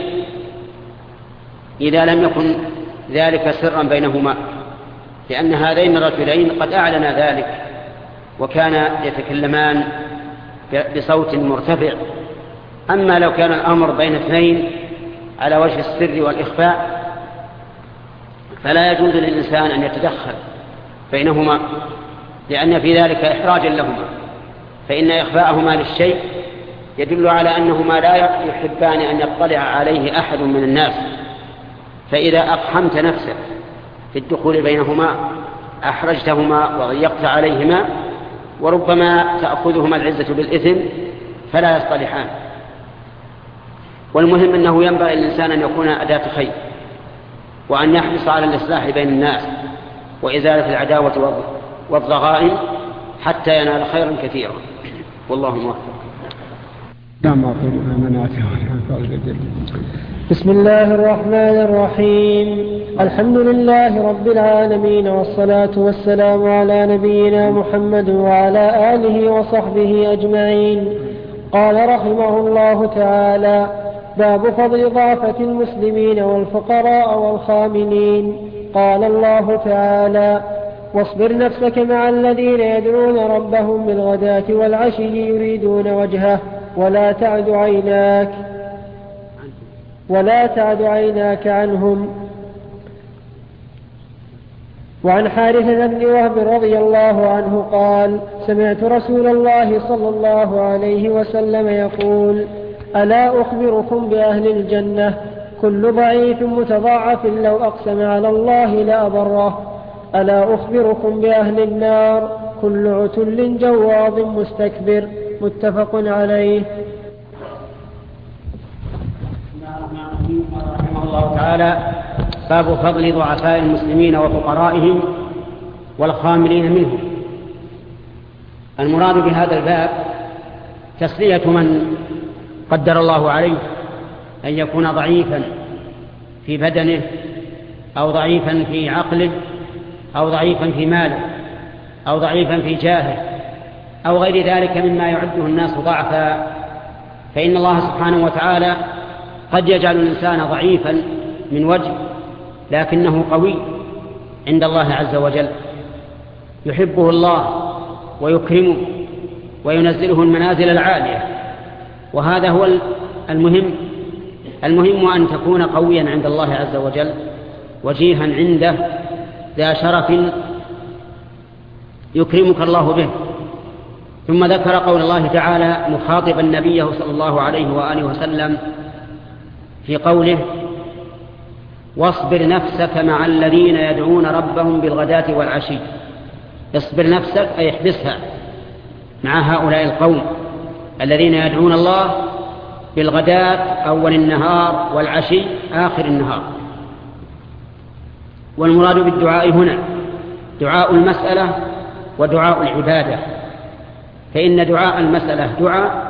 إذا لم يكن ذلك سرا بينهما، لأن هذين الرجلين قد أعلن ذلك وكان يتكلمان بصوت مرتفع. أما لو كان الأمر بين اثنين على وجه السر والإخفاء فلا يجوز للإنسان أن يتدخل بينهما، لأن في ذلك إحراجا لهما، فإن إخفاءهما للشيء يدل على أنهما لا يحبان أن يطلع عليه أحد من الناس. فإذا أقحمت نفسك في الدخول بينهما أحرجتهما وضيقت عليهما، وربما تأخذهما العزة بالإثم فلا يصطلحان. والمهم أنه ينبغي للإنسان أن يكون أداة خير، وأن يحرص على الإصلاح بين الناس وإزالة العداوة والضغائن حتى ينال خيرا كثيرا، والله موفق. بسم الله الرحمن الرحيم. الحمد لله رب العالمين، والصلاة والسلام على نبينا محمد وعلى آله وصحبه أجمعين. قال رحمه الله تعالى: باب فضل ضعفة المسلمين والفقراء والخاملين. قال الله تعالى: واصبر نفسك مع الذين يدعون ربهم بالغداة والعشي يريدون وجهه ولا تعد عيناك عنهم. وعن حارثة بن وهب رضي الله عنه قال: سمعت رسول الله صلى الله عليه وسلم يقول: ألا أخبركم بأهل الجنة؟ كل ضعيف متضاعف لو أقسم على الله لأبره. ألا أخبركم بأهل النار؟ كل عتل جواظ مستكبر. متفق عليه. رحمه الله تعالى: باب فضل ضعفاء المسلمين وفقرائهم والخاملين منهم. المراد بهذا الباب تسلية من قدر الله عليه أن يكون ضعيفا في بدنه أو ضعيفا في عقله أو ضعيفا في ماله أو ضعيفا في جاهه أو غير ذلك مما يعده الناس ضعفا. فإن الله سبحانه وتعالى قد يجعل الإنسان ضعيفا من وجه لكنه قوي عند الله عز وجل، يحبه الله ويكرمه وينزله المنازل العالية، وهذا هو المهم أن تكون قويا عند الله عز وجل وجيها عنده ذا شرف يكرمك الله به. ثم ذكر قول الله تعالى مخاطبا النبي صلى الله عليه وآله وسلم في قوله واصبر نفسك مع الذين يدعون ربهم بالغداة والعشي. اصبر نفسك أي احبسها مع هؤلاء القوم الذين يدعون الله بالغداة أول النهار والعشي آخر النهار. والمراد بالدعاء هنا دعاء المسألة ودعاء العبادة، فإن دعاء المسألة دعاء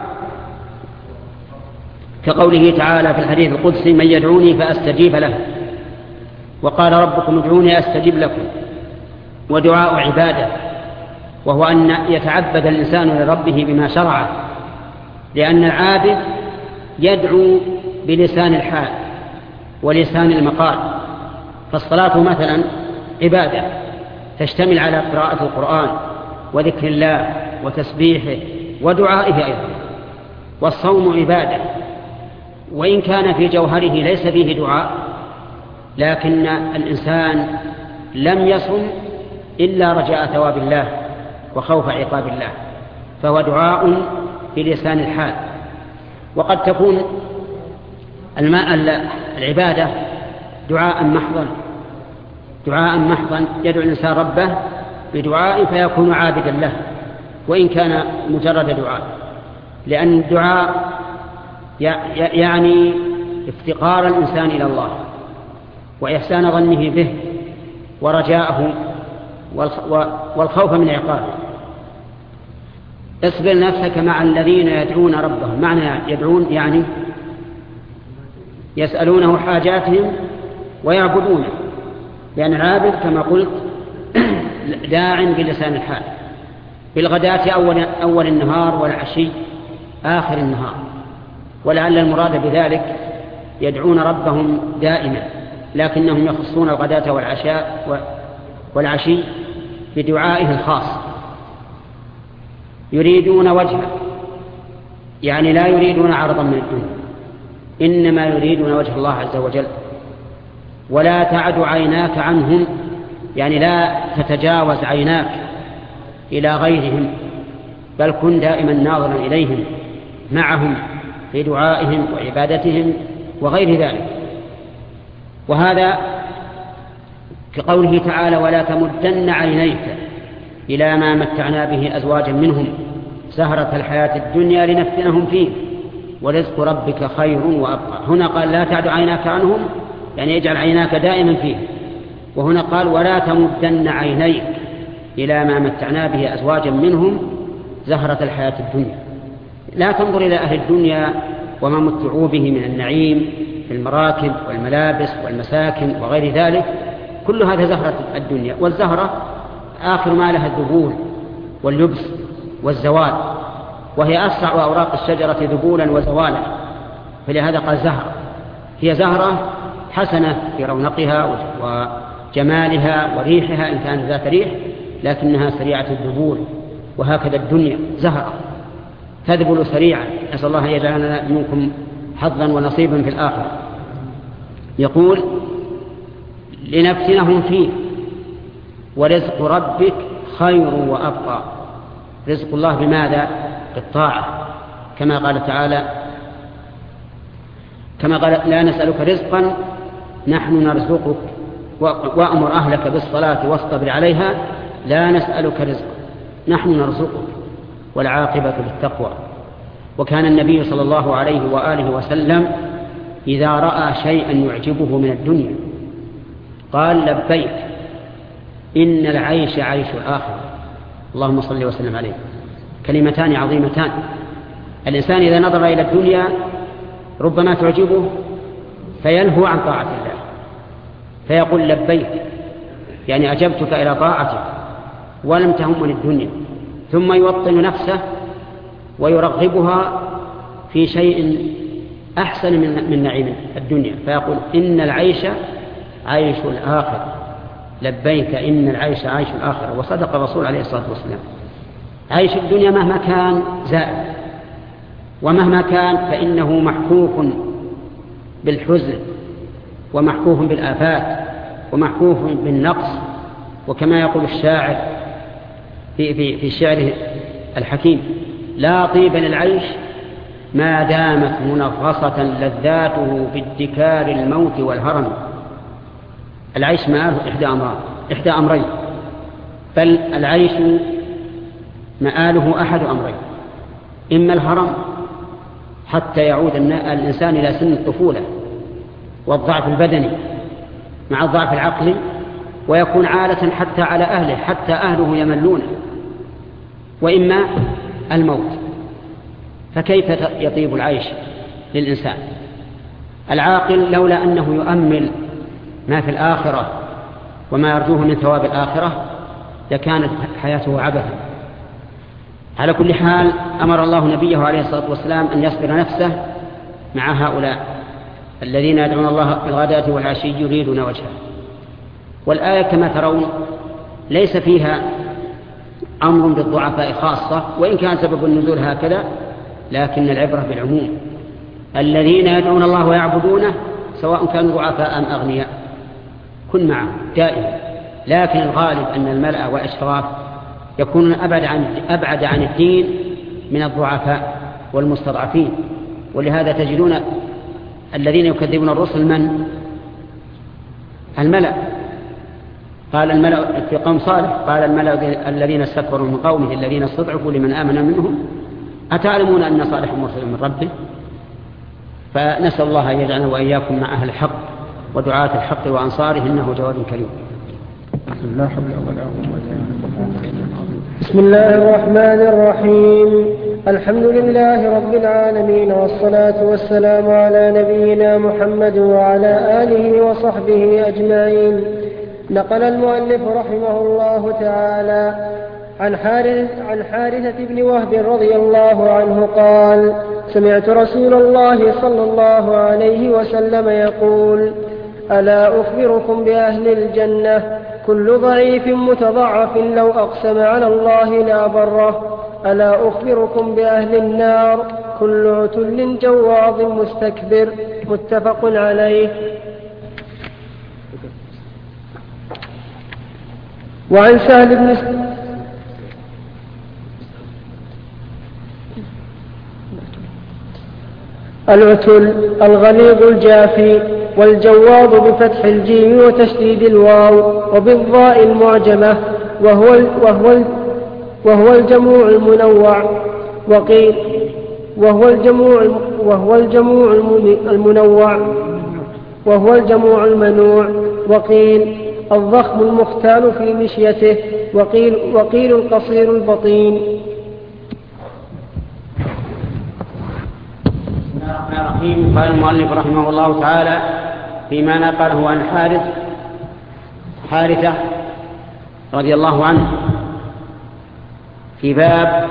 كقوله تعالى في الحديث القدسي من يدعوني فأستجيب له، وقال ربكم ادعوني أستجيب لكم. ودعاء عبادة وهو أن يتعبد الإنسان لربه بما شرعه، لأن العابد يدعو بلسان الحال ولسان المقال. فالصلاة مثلا عبادة تشتمل على قراءة القرآن وذكر الله وتسبيحه ودعائه أيضا. والصوم عبادة وإن كان في جوهره ليس فيه دعاء، لكن الإنسان لم يصم إلا رجاء ثواب الله وخوف عقاب الله، فهو دعاء بلسان الحال. وقد تكون العبادة دعاء محضا يدعو الإنسان ربه بدعاء فيكون عابدا له وإن كان مجرد دعاء، لأن الدعاء يعني افتقار الإنسان إلى الله وإحسان ظنه به ورجاءه والخوف من عقابه. اصبر نفسك مع الذين يدعون ربهم، معنى يدعون يعني يسألونه حاجاتهم ويعبدونه، لأن العابد كما قلت داع بلسان الحال بالغداة أول النهار والعشي آخر النهار. ولعل المراد بذلك يدعون ربهم دائما، لكنهم يخصون الغداة والعشي بدعائه الخاص. يريدون وجهه يعني لا يريدون عرضا من الدنيا، إنما يريدون وجه الله عز وجل. ولا تعد عيناك عنهم يعني لا تتجاوز عيناك إلى غيرهم، بل كن دائما ناظرا إليهم معهم في دعائهم وعبادتهم وغير ذلك. وهذا كقوله تعالى ولا تمدن عينيك إلى ما متعنا به أزواجا منهم زهرة الحياة الدنيا لنفتنهم فيه ورزق ربك خير وأبقى. هنا قال لا تعد عيناك عنهم يعني اجعل عيناك دائما فيه، وهنا قال ولا تمدن عينيك إلى ما متعنا به أزواجا منهم زهرة الحياة الدنيا. لا تنظر إلى أهل الدنيا وما متعوا به من النعيم في المراكب والملابس والمساكن وغير ذلك، كل هذا زهرة الدنيا. والزهرة آخر ما لها الذبول واللبس والزوال، وهي أسرع أوراق الشجرة ذبولا وزوالا، فلهذا قال زهرة. هي زهرة حسنة في رونقها وجمالها وريحها إن كانت ذات ريح، لكنها سريعة الذبول. وهكذا الدنيا زهرة تذبل سريعا، نسأل الله أن يجعلنا منكم حظا ونصيبا في الآخرة. يقول لنفتنهم فيه ورزق ربك خير وأبقى. رزق الله بماذا؟ بالطاعة، كما قال تعالى كما قال لا نسألك رزقا نحن نرزقك وأمر أهلك بالصلاة واصطبر عليها لا نسألك رزقا نحن نرزقك والعاقبة للتقوى. وكان النبي صلى الله عليه وآله وسلم إذا رأى شيئا يعجبه من الدنيا قال لبيك إن العيش عيش الآخرة. اللهم صل وسلم عليه. كلمتان عظيمتان. الإنسان إذا نظر إلى الدنيا ربما تعجبه فيلهو عن طاعة الله فيقول لبيك يعني أجبتك إلى طاعتك ولم تهمني الدنيا، ثم يوطن نفسه ويرغبها في شيء أحسن من نعيم الدنيا فيقول إن العيش عيش الآخرة. لبيك إن العيش عيش الآخرة. وصدق الرسول عليه الصلاة والسلام. عيش الدنيا مهما كان زائد، ومهما كان فإنه محفوف بالحزن ومحفوف بالآفات ومحفوف بالنقص. وكما يقول الشاعر في شعره الحكيم: لا طيب للعيش ما دامت منغصة لذاته بادكار الموت والهرم. العيش مآله إحدى أمرين، بل العيش مآله أحد أمرين: إما الهرم حتى يعود الإنسان إلى سن الطفولة والضعف البدني مع الضعف العقلي، ويكون عالة حتى على أهله، حتى أهله يملونه، وإما الموت. فكيف يطيب العيش للإنسان؟ العاقل لولا أنه يؤمل ما في الآخرة وما يرجوه من ثواب الآخرة لكانت حياته عبثا. على كل حال، أمر الله نبيه عليه الصلاة والسلام أن يصبر نفسه مع هؤلاء الذين يدعون الله بالغداة والعشي يريدون وجهه. والآية كما ترون ليس فيها أمر بالضعفاء خاصة، وإن كان سبب النزول هكذا، لكن العبرة بالعموم. الذين يدعون الله ويعبدونه سواء كانوا ضعفاء أم أغنياء كن معهم دائما، لكن الغالب أن الملأ والأشراف يكونون أبعد عن الدين من الضعفاء والمستضعفين. ولهذا تجدون الذين يكذبون الرسل من الملأ. قال الملأ في قوم صالح: قال الملأ الذين استكبروا من قومه الذين استضعفوا لمن آمن منهم أتعلمون أن صالح مرسل من ربه. فنسأل الله أن يجعلنا وإياكم مع أهل الحق ودعاة الحق وأنصاره، إنه جواد كريم. بسم الله الرحمن الرحيم. الحمد لله رب العالمين، والصلاة والسلام على نبينا محمد وعلى آله وصحبه أجمعين. نقل المؤلف رحمه الله تعالى عن حارثة بن وهب رضي الله عنه قال: سمعت رسول الله صلى الله عليه وسلم يقول: ألا أخبركم بأهل الجنة؟ كل ضعيف متضعف لو أقسم على الله لا بره. ألا أخبركم بأهل النار؟ كل عتل جواظ مستكبر. متفق عليه. وعن سهل بن العتل الغليظ الجافي، والجواظ بفتح الجيم وتشديد الواو وبالضاء المعجمة، وهو الجموع المنوع. وقيل وهو الجموع المنوع. وقيل الضخم المختال في مشيته. وقيل القصير البطين. قال المؤلف رحمه الله تعالى فيما نقله عن حارثة رضي الله عنه في باب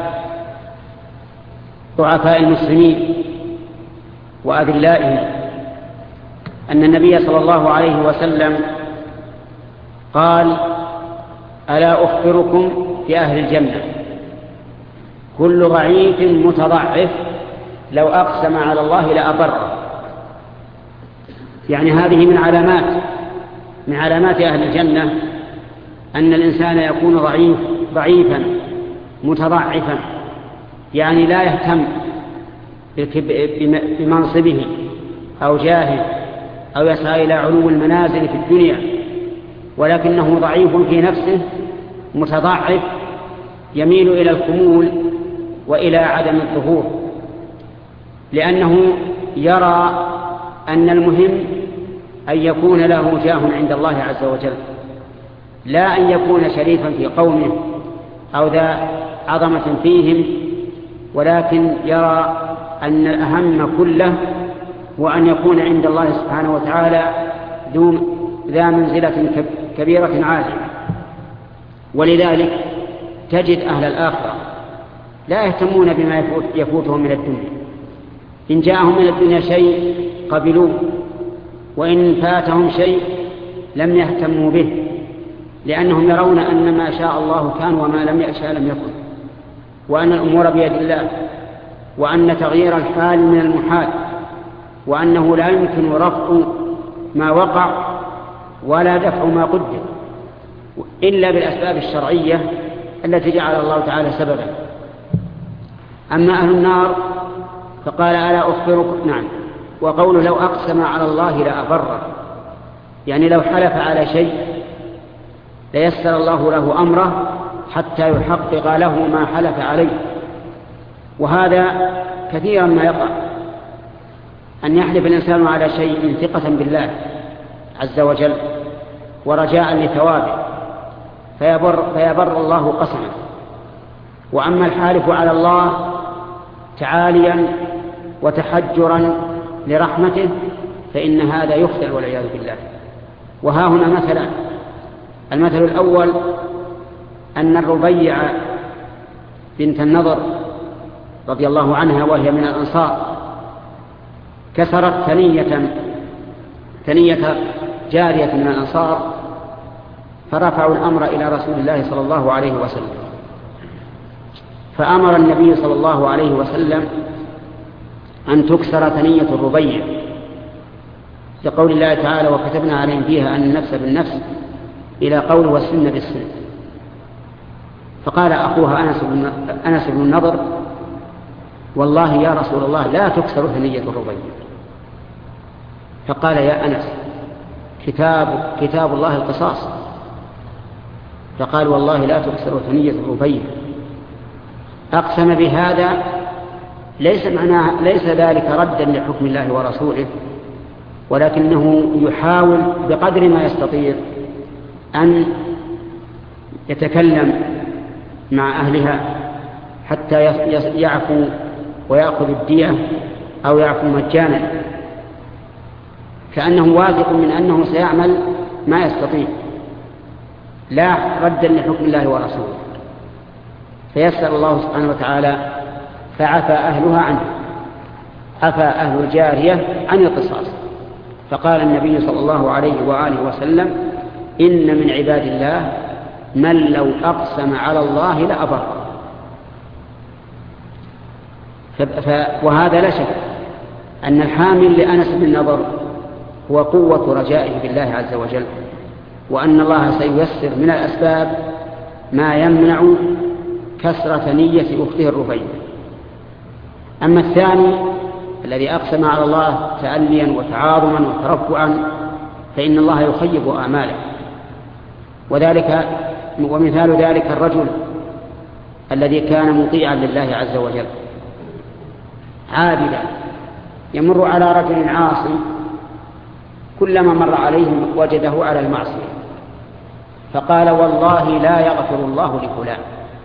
ضعفاء المسلمين وأذلائهم، أن النبي صلى الله عليه وسلم قال: ألا أخبركم بأهل الجنة؟ كل ضعيف متضعف لو أقسم على الله لأبره. يعني هذه من علامات أهل الجنة أن الإنسان يكون ضعيفا متضعفا، يعني لا يهتم بمنصبه أو جاهه أو يسعى إلى علو المنازل في الدنيا، ولكنه ضعيف في نفسه متضعف يميل إلى الخمول وإلى عدم الظهور، لأنه يرى أن المهم أن يكون له جاه عند الله عز وجل، لا أن يكون شريفا في قومه أو ذا عظمة فيهم، ولكن يرى أن الأهم كله وأن يكون عند الله سبحانه وتعالى ذا منزلة كبيرة عالية. ولذلك تجد أهل الآخرة لا يهتمون بما يفوتهم من الدنيا، إن جاءهم من الدنيا شيء قبلوه، وإن فاتهم شيء لم يهتموا به، لأنهم يرون أن ما شاء الله كان وما لم يشاء لم يكن، وأن الأمور بيد الله، وأن تغيير الحال من المحال، وأنه لا يمكن رفع ما وقع ولا دفع ما قدر إلا بالأسباب الشرعية التي جعل الله تعالى سببا. أما أهل النار فقال ألا أخبركم. نعم. وقوله لو أقسم على الله لأبره، يعني لو حلف على شيء ليسر الله له أمره حتى يحقق له ما حلف عليه. وهذا كثيرا ما يقع، أن يحلف الإنسان على شيء ثقة بالله عز وجل ورجاء لثوابه فيبر الله قسمه. وأما الحالف على الله تعاليا وتحجرا لرحمته فإن هذا يخطئ والعياذ بالله. وها هنا مثلا، المثل الأول أن الربيع بنت النضر رضي الله عنها وهي من الأنصار كسرت ثنية جارية من الأنصار، فرفعوا الأمر إلى رسول الله صلى الله عليه وسلم، فأمر النبي صلى الله عليه وسلم أن تكسر ثنية الربيع لقول الله تعالى وكتبنا عليهم فيها أن النفس بالنفس إلى قول والسن بالسن. فقال أخوها أنس بن النضر والله يا رسول الله لا تكسر ثنية الربيع. فقال يا أنس كتاب الله القصاص. فقال والله لا تكسر ثنية الربيع. أقسم بهذا ليس ذلك ردا لحكم الله ورسوله، ولكنه يحاول بقدر ما يستطيع أن يتكلم مع أهلها حتى يعفو ويأخذ الدية أو يعفو مجانا، كأنه واثق من أنه سيعمل ما يستطيع لا ردا لحكم الله ورسوله. فيسأل الله سبحانه وتعالى فعفى أهلها عنه، عفى أهل الجارية عن القصاص. فقال النبي صلى الله عليه وآله وسلم إن من عباد الله من لو أقسم على الله لأبر. وهذا لا شك أن الحامل لأنس بن النضر هو قوة رجائه بالله عز وجل، وأن الله سييسر من الأسباب ما يمنع كسر ثنية أخته الربيع. أما الثاني الذي أقسم على الله تأليا وتعاظما وترفعا فإن الله يخيب آماله. ومثال ذلك الرجل الذي كان مطيعا لله عز وجل عابدا يمر على رجل عاصي، كلما مر عليه وجده على المعصية فقال والله لا يغفر الله لفلان.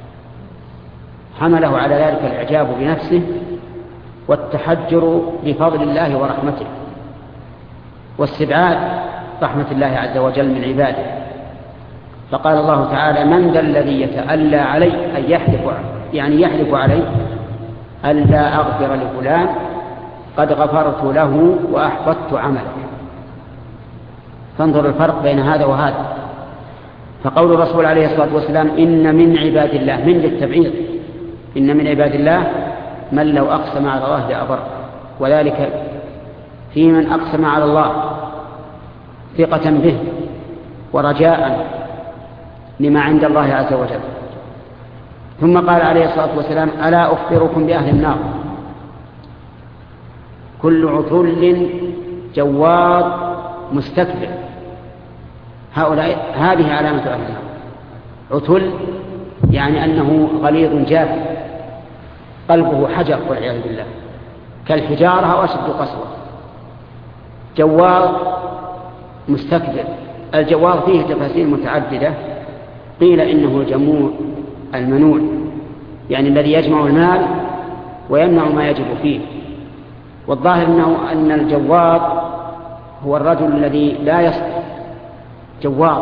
حمله على ذلك الإعجاب بنفسه والتحجر بفضل الله ورحمته واستبعاد رحمة الله عز وجل من عباده. فقال الله تعالى من ذا الذي يتألى علي أن يحلف علي ألا أغفر لفلان قد غفرت له وأحبطت عمله. فانظر الفرق بين هذا وهذا. فقول الرسول عليه الصلاة والسلام إن من عباد الله من للتبعيض، إن من عباد الله من لو أقسم على الله لأبر، وذلك في من أقسم على الله ثقة به ورجاء لما عند الله عز وجل. ثم قال عليه الصلاة والسلام ألا أخبركم بأهل النار كل عتل جواد مستكبر. هذه علامة أهل النار. عتل يعني أنه غليظ جاف قلبه حجر والعياذ بالله كالحجارة أو أشد قسوة. جواد مستكبر. الجواد فيه تفاسير متعددة، قيل إنه الجموع المنوع يعني الذي يجمع المال ويمنع ما يجب فيه، والظاهر أن الجواد هو الرجل الذي لا يصبر. جواد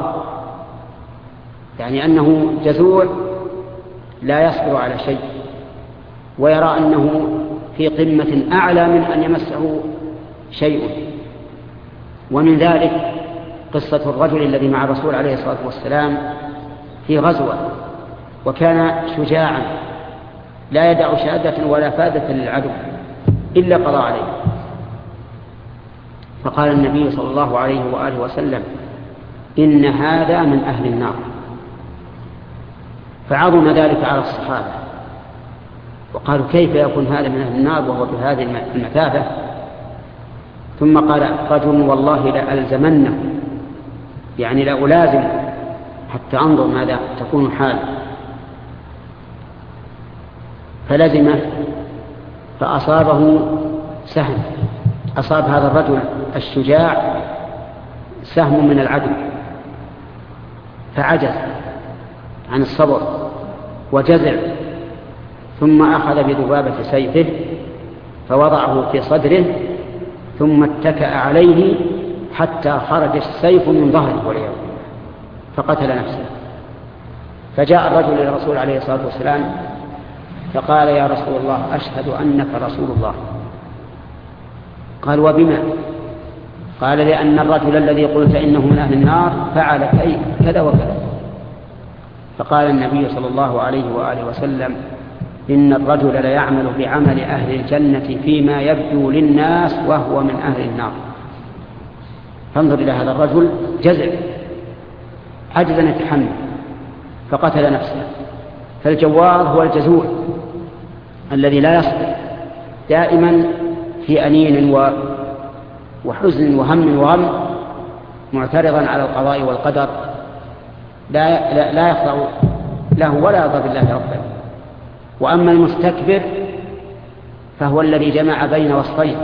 يعني أنه جزوع لا يصبر على شيء ويرى أنه في قمة أعلى من أن يمسه شيء. ومن ذلك قصة الرجل الذي مع الرسول عليه الصلاة والسلام في غزوة وكان شجاعا لا يدع شهادة ولا فادة للعدو إلا قضى عليه. فقال النبي صلى الله عليه وآله وسلم إن هذا من أهل النار. فعظم ذلك على الصحابة وقالوا كيف يكون هذا من أهل النار وهو بهذه المثابة؟ ثم قال رجل والله لألزمنه، يعني لألازم حتى أنظر ماذا تكون حاله. فلزمه فأصابه سهم، أصاب هذا الرجل الشجاع سهم من العدو، فعجز عن الصبر وجزع، ثم أخذ بذبابة سيفه فوضعه في صدره ثم اتكأ عليه حتى خرج السيف من ظهره والعياذ بالله فقتل نفسه. فجاء الرجل إلى الرسول عليه الصلاة والسلام فقال يا رسول الله أشهد أنك رسول الله. قال وبما؟ قال لأن الرجل الذي قلت إنه من أهل النار فعل كذا وكذا. فقال النبي صلى الله عليه وآله وسلم إن الرجل ليعمل بعمل أهل الجنة فيما يبدو للناس وهو من أهل النار. فانظر إلى هذا الرجل جزع عجزا يتحمل فقتل نفسه. فالجوار هو الجزور الذي لا يصبر، دائما في أنين وحزن وهم وغم، معترضا على القضاء والقدر، لا يخضع له ولا يرضى بالله ربا. وأما المستكبر فهو الذي جمع بين وصفين: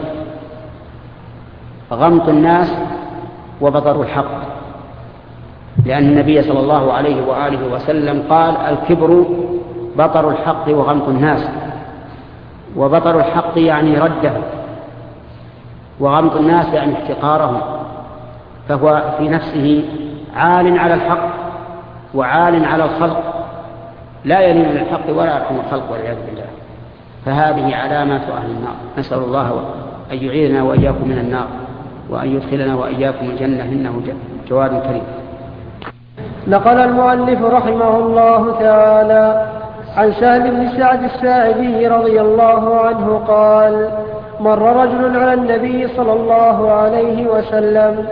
غمط الناس وبطر الحق، لأن النبي صلى الله عليه وآله وسلم قال الكبر بطر الحق وغمط الناس. وبطر الحق يعني رده، وغمط الناس يعني احتقارهم، فهو في نفسه عال على الحق وعال على الخلق، لا يلين للحق ولا يرحم الخلق والعياذ بالله. فهذه علامات أهل النار. نسأل الله أن يعيذنا وإياكم من النار وأن يدخلنا وإياكم الجنة إنه جواد كريم. نقل المؤلف رحمه الله تعالى عن سهل بن سعد الساعدي رضي الله عنه قال: مر رجل على النبي صلى الله عليه وسلم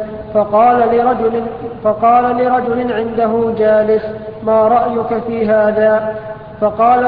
فقال لرجل عنده جالس: ما رأيك في هذا؟ فقال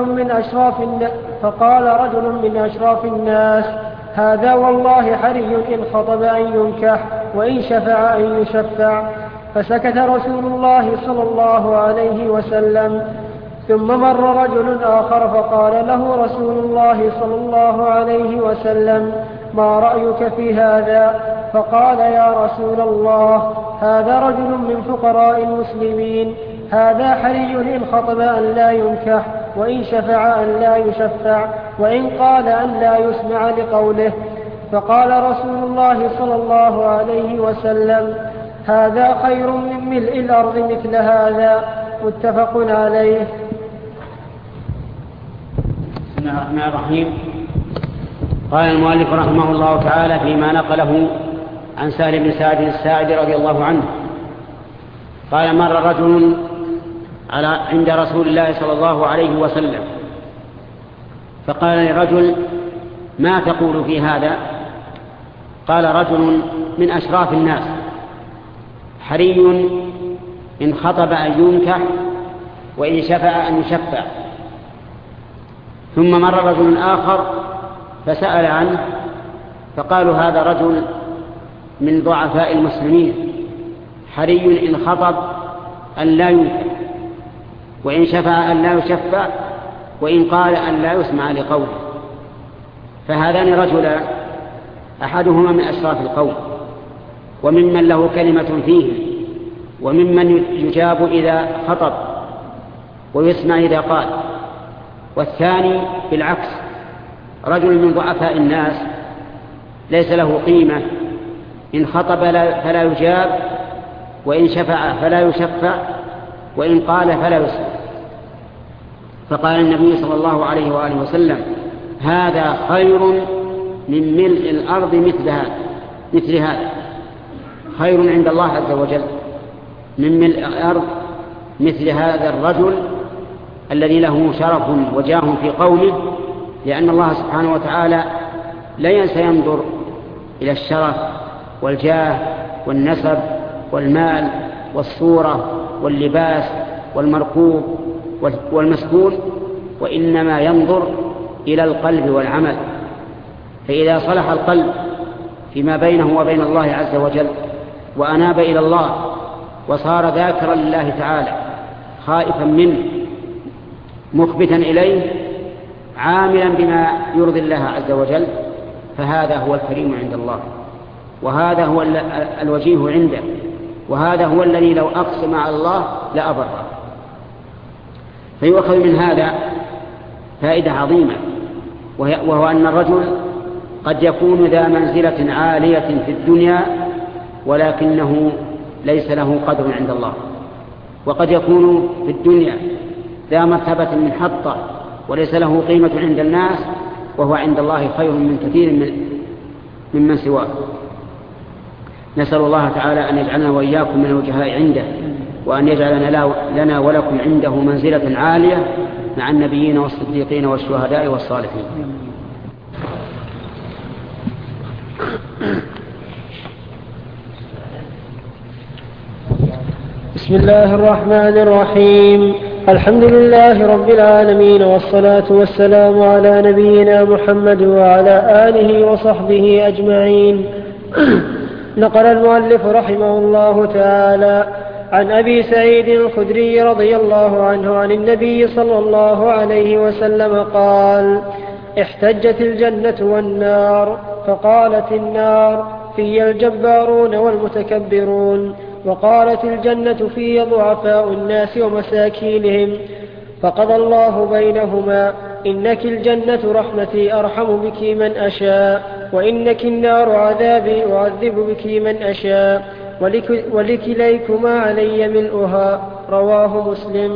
رجل من أشراف الناس: هذا والله حري إن خطب أن ينكح وإن شفع أن يشفع. فسكت رسول الله صلى الله عليه وسلم. ثم مر رجل آخر فقال له رسول الله صلى الله عليه وسلم: ما رأيك في هذا؟ فقال: يا رسول الله، هذا رجل من فقراء المسلمين، هذا حري إن خطب أن لا ينكح وإن شفع أن لا يشفع وإن قال أن لا يسمع لقوله. فقال رسول الله صلى الله عليه وسلم: هذا خير من ملء الأرض مثل هذا. متفق عليه. بسم الله الرحمن الرحيم. قال المؤلف رحمه الله تعالى فيما نقله عن سهل بن سعد الساعدي رضي الله عنه قال: مر رجل عند رسول الله صلى الله عليه وسلم فقال لرجل: ما تقول في هذا؟ قال رجل من أشراف الناس حري إن خطب أن ينكح وإن شفع أن يشفع. ثم مر رجل آخر فسأل عنه فقالوا: هذا رجل من ضعفاء المسلمين حري إن خطب أن لا ينكح وإن شفع أن لا يشفع وإن قال أن لا يسمع لقوله. فهذان رجلان أحدهما من أشراف القوم وممن له كلمة فيه وممن يجاب إذا خطب ويسمع إذا قال. والثاني بالعكس رجل من ضعفاء الناس ليس له قيمة، إن خطب فلا يجاب وإن شفع فلا يشفع وإن قال فلا يسمع. فقال النبي صلى الله عليه وآله وسلم: هذا خير من ملء الأرض مثل هذا. خير عند الله عز وجل من ملء الأرض مثل هذا الرجل الذي له شرف وجاه في قومه، لأن الله سبحانه وتعالى لا ينسى ينظر إلى الشرف والجاه والنسب والمال والصورة واللباس والمركوب والمسكون، وإنما ينظر إلى القلب والعمل. فإذا صلح القلب فيما بينه وبين الله عز وجل وأناب إلى الله وصار ذاكرا لله تعالى خائفا منه مخبتا إليه عاملا بما يرضي الله عز وجل، فهذا هو الكريم عند الله، وهذا هو الوجيه عنده، وهذا هو الذي لو أقسم على الله لأبره. فيؤخذ من هذا فائدة عظيمة، وهو أن الرجل قد يكون ذا منزلة عالية في الدنيا ولكنه ليس له قدر عند الله، وقد يكون في الدنيا ذا مرتبة منحطة وليس له قيمة عند الناس، وهو عند الله خير من كثير ممن سواه. نسأل الله تعالى أن يجعلنا وإياكم من الوجهاء عنده، وأن يجعل لنا ولكم عنده منزلة عالية مع النبيين والصديقين والشهداء والصالحين. بسم الله الرحمن الرحيم. الحمد لله رب العالمين، والصلاة والسلام على نبينا محمد وعلى آله وصحبه أجمعين. نقل المؤلف رحمه الله تعالى عن أبي سعيد الخدري رضي الله عنه عن النبي صلى الله عليه وسلم قال: احتجت الجنة والنار، فقالت النار: في الجبارون والمتكبرون، وقالت الجنة: في ضعفاء الناس ومساكينهم، فقضى الله بينهما: إنك الجنة رحمتي أرحم بك من أشاء، وإنك النار عذابي أعذب بك من أشاء، ولكليكما علي ملؤها. رواه مسلم.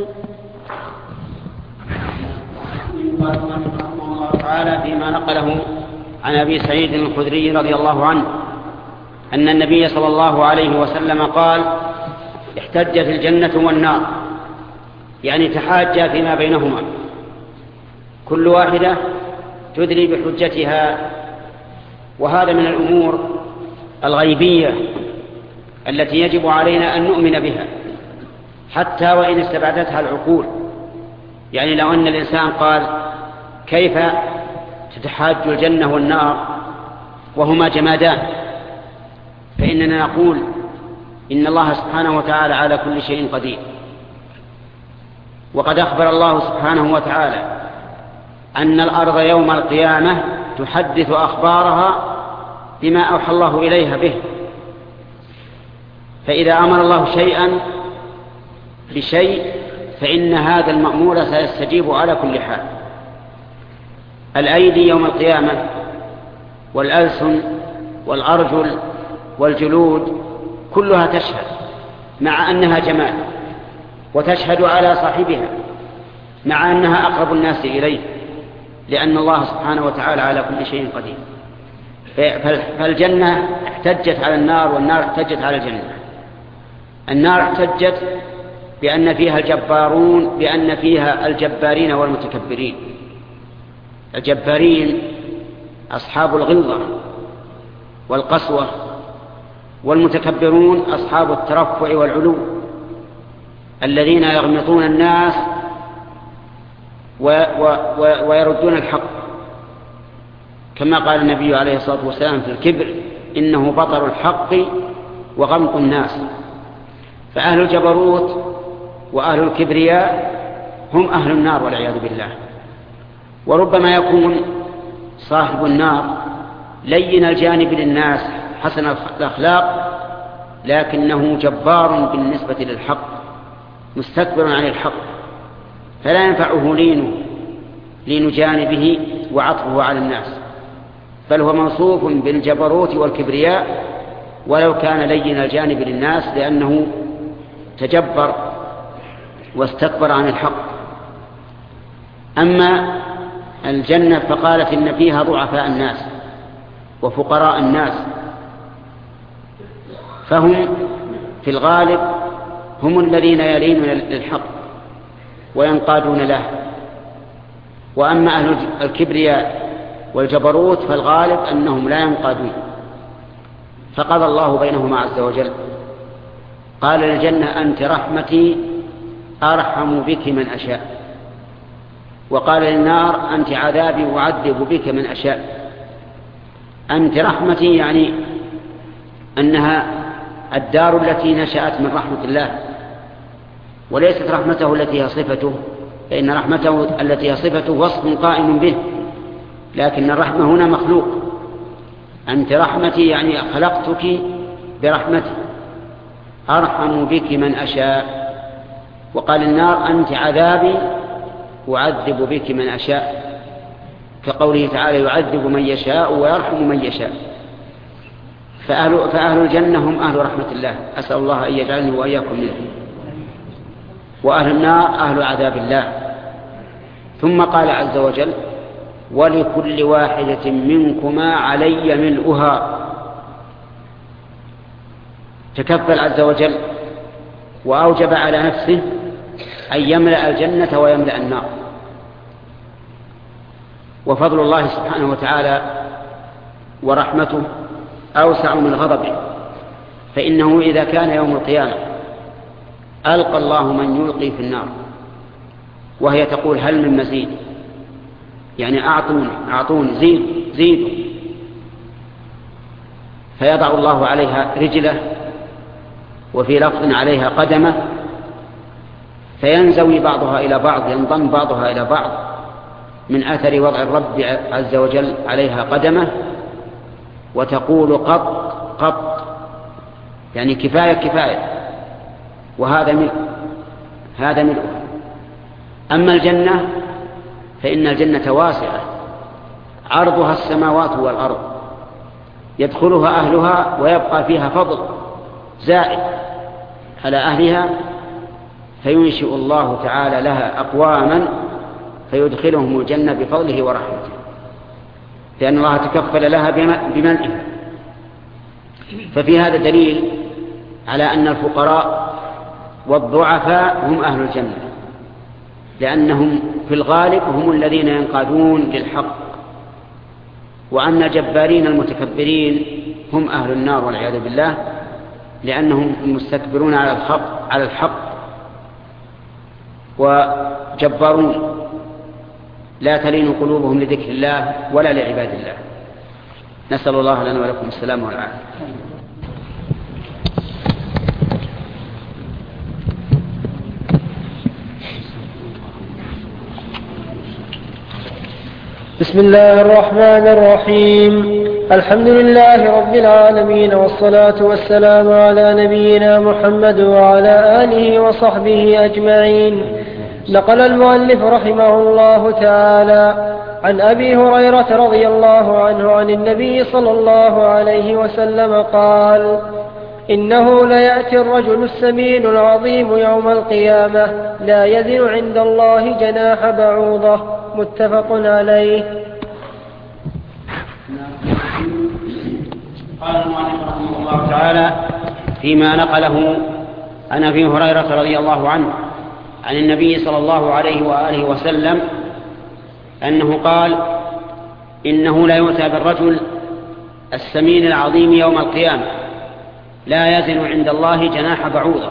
الله تعالى فيما نقله عن أبي سعيد الخدري رضي الله عنه أن النبي صلى الله عليه وسلم قال: احتجت الجنة والنار، يعني تحاجا فيما بينهما، كل واحدة تدلي بحجتها. وهذا من الأمور الغيبية التي يجب علينا أن نؤمن بها حتى وإن استبعدتها العقول. يعني لو أن الإنسان قال: كيف تتحاج الجنة والنار وهما جمادان؟ فإننا نقول إن الله سبحانه وتعالى على كل شيء قدير، وقد أخبر الله سبحانه وتعالى أن الأرض يوم القيامة تحدث أخبارها بما أوحى الله إليها به. فإذا أمر الله شيئا بشيء فإن هذا المأمور سيستجيب على كل حال. الأيدي يوم القيامة والألسن والأرجل والجلود كلها تشهد، مع أنها جمال، وتشهد على صاحبها مع أنها أقرب الناس إليه، لأن الله سبحانه وتعالى على كل شيء قدير. فالجنة احتجت على النار، والنار احتجت على الجنة. النار احتجت بأن فيها الجبارون، بأن فيها الجبارين والمتكبرين. الجبارين أصحاب الغلظة والقسوة، والمتكبرون أصحاب الترفع والعلو، الذين يغمطون الناس ويردون الحق، كما قال النبي عليه الصلاة والسلام في الكبر: إنه بطر الحق وغمط الناس. فأهل الجبروت وأهل الكبرياء هم أهل النار والعياذ بالله. وربما يكون صاحب النار لين الجانب للناس حسن الأخلاق، لكنه جبار بالنسبة للحق، مستكبر عن الحق، فلا ينفعه لين جانبه وعطفه على الناس، بل هو موصوف بالجبروت والكبرياء ولو كان لين الجانب للناس، لأنه تجبر واستكبر عن الحق. أما الجنة فقالت إن فيها ضعفاء الناس وفقراء الناس، فهم في الغالب هم الذين يلينون للحق وينقادون له. وأما أهل الكبرياء والجبروت فالغالب أنهم لا ينقادون. فقضى الله بينهما عز وجل، قال للجنة: أنت رحمتي أرحم بك من أشاء. وقال للنار أنت عذابي أعذب بك من أشاء. أنت رحمتي يعني أنها الدار التي نشأت من رحمة الله، وليست رحمته التي هي صفته، فإن رحمته التي هي صفته وصف قائم به، لكن الرحمة هنا مخلوق. أنت رحمتي يعني خلقتك برحمتي، أرحم بك من أشاء. وقال النار أنت عذابي أعذب بك من أشاء، كقوله تعالى يعذب من يشاء ويرحم من يشاء. فأهل الجنة هم أهل رحمة الله، أسأل الله أن يجعلني وإياكم منهم. وأهل النار أهل عذاب الله. ثم قال عز وجل ولكل واحدة منكما علي ملؤها. تكفل عز وجل وأوجب على نفسه أن يملأ الجنة ويملأ النار. وفضل الله سبحانه وتعالى ورحمته أوسع من غضبه، فإنه إذا كان يوم القيامة ألقى الله من يلقي في النار وهي تقول هل من مزيد، يعني أعطوني زيدوا، فيضع الله عليها رجله وفي لفظ عليها قدمه، فينزوي بعضها إلى بعض، ينضم بعضها إلى بعض من أثر وضع الرب عز وجل عليها قدمه، وتقول قط قط، يعني كفاية كفاية، وهذا ملء، هذا ملء. أما الجنة فإن الجنة واسعة عرضها السماوات والأرض، يدخلها أهلها ويبقى فيها فضل زائد على أهلها، فينشئ الله تعالى لها أقواما فيدخلهم الجنة بفضله ورحمته، لأن الله تكفل لها بمنعه. ففي هذا دليل على أن الفقراء والضعفاء هم أهل الجنة، لأنهم في الغالب هم الذين ينقادون للحق، وأن الجبارين المتكبرين هم أهل النار والعياذ بالله، لأنهم مستكبرون على الحق وجبارون لا تلين قلوبهم لذكر الله ولا لعباد الله. نسأل الله لنا ولكم السلام والعافية. بسم الله الرحمن الرحيم. الحمد لله رب العالمين، والصلاة والسلام على نبينا محمد وعلى آله وصحبه أجمعين. نقل المؤلف رحمه الله تعالى عن أبي هريرة رضي الله عنه عن النبي صلى الله عليه وسلم قال: إنه ليأتي الرجل السمين العظيم يوم القيامة لا يزن عند الله جناح بعوضة. متفق عليه. قال المؤلف رحمه الله تعالى فيما نقله عن أبي هريرة رضي الله عنه عن النبي صلى الله عليه وآله وسلم أنه قال: إنه لا يؤتى بالرجل السمين العظيم يوم القيامة لا يزن عند الله جناح بعوضة.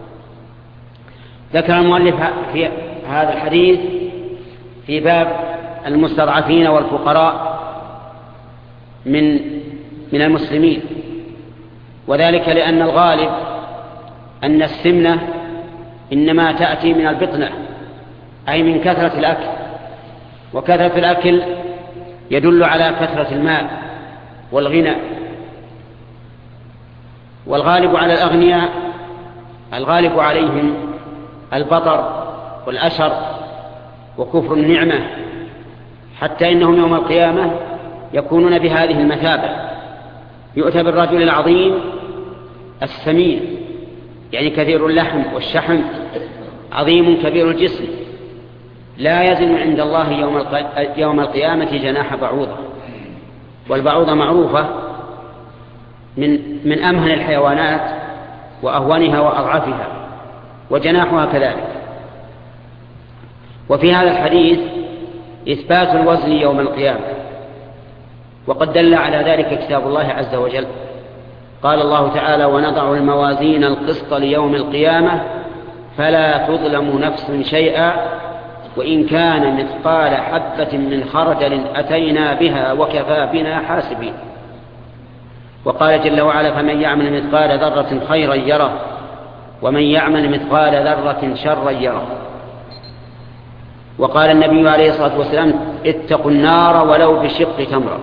ذكر المؤلف في هذا الحديث في باب المستضعفين والفقراء من المسلمين، وذلك لأن الغالب أن السمنة إنما تأتي من البطنة، أي من كثرة الأكل، وكثرة الأكل يدل على كثرة المال والغنى. والغالب على الأغنياء الغالب عليهم البطر والأشر وكفر النعمة، حتى إنهم يوم القيامة يكونون بهذه المثابة. يؤتى بالرجل العظيم السمين، يعني كثير اللحم والشحم، عظيم كبير الجسم، لا يزن عند الله يوم القيامة جناح بعوضة. والبعوضة معروفة من أمهن الحيوانات وأهونها وأضعفها، وجناحها كذلك. وفي هذا الحديث إثبات الوزن يوم القيامة، وقد دل على ذلك كتاب الله عز وجل. قال الله تعالى: ونضع الموازين القسط ليوم القيامة فلا تظلم نفس شيئا وإن كان مثقال حبة من خردل أتينا بها وكفى بنا حاسبين. وقال جل وعلا فمن يعمل مثقال ذرة خيرا يره ومن يعمل مثقال ذرة شرا يره. وقال النبي عليه الصلاة والسلام اتقوا النار ولو بشق تمرة.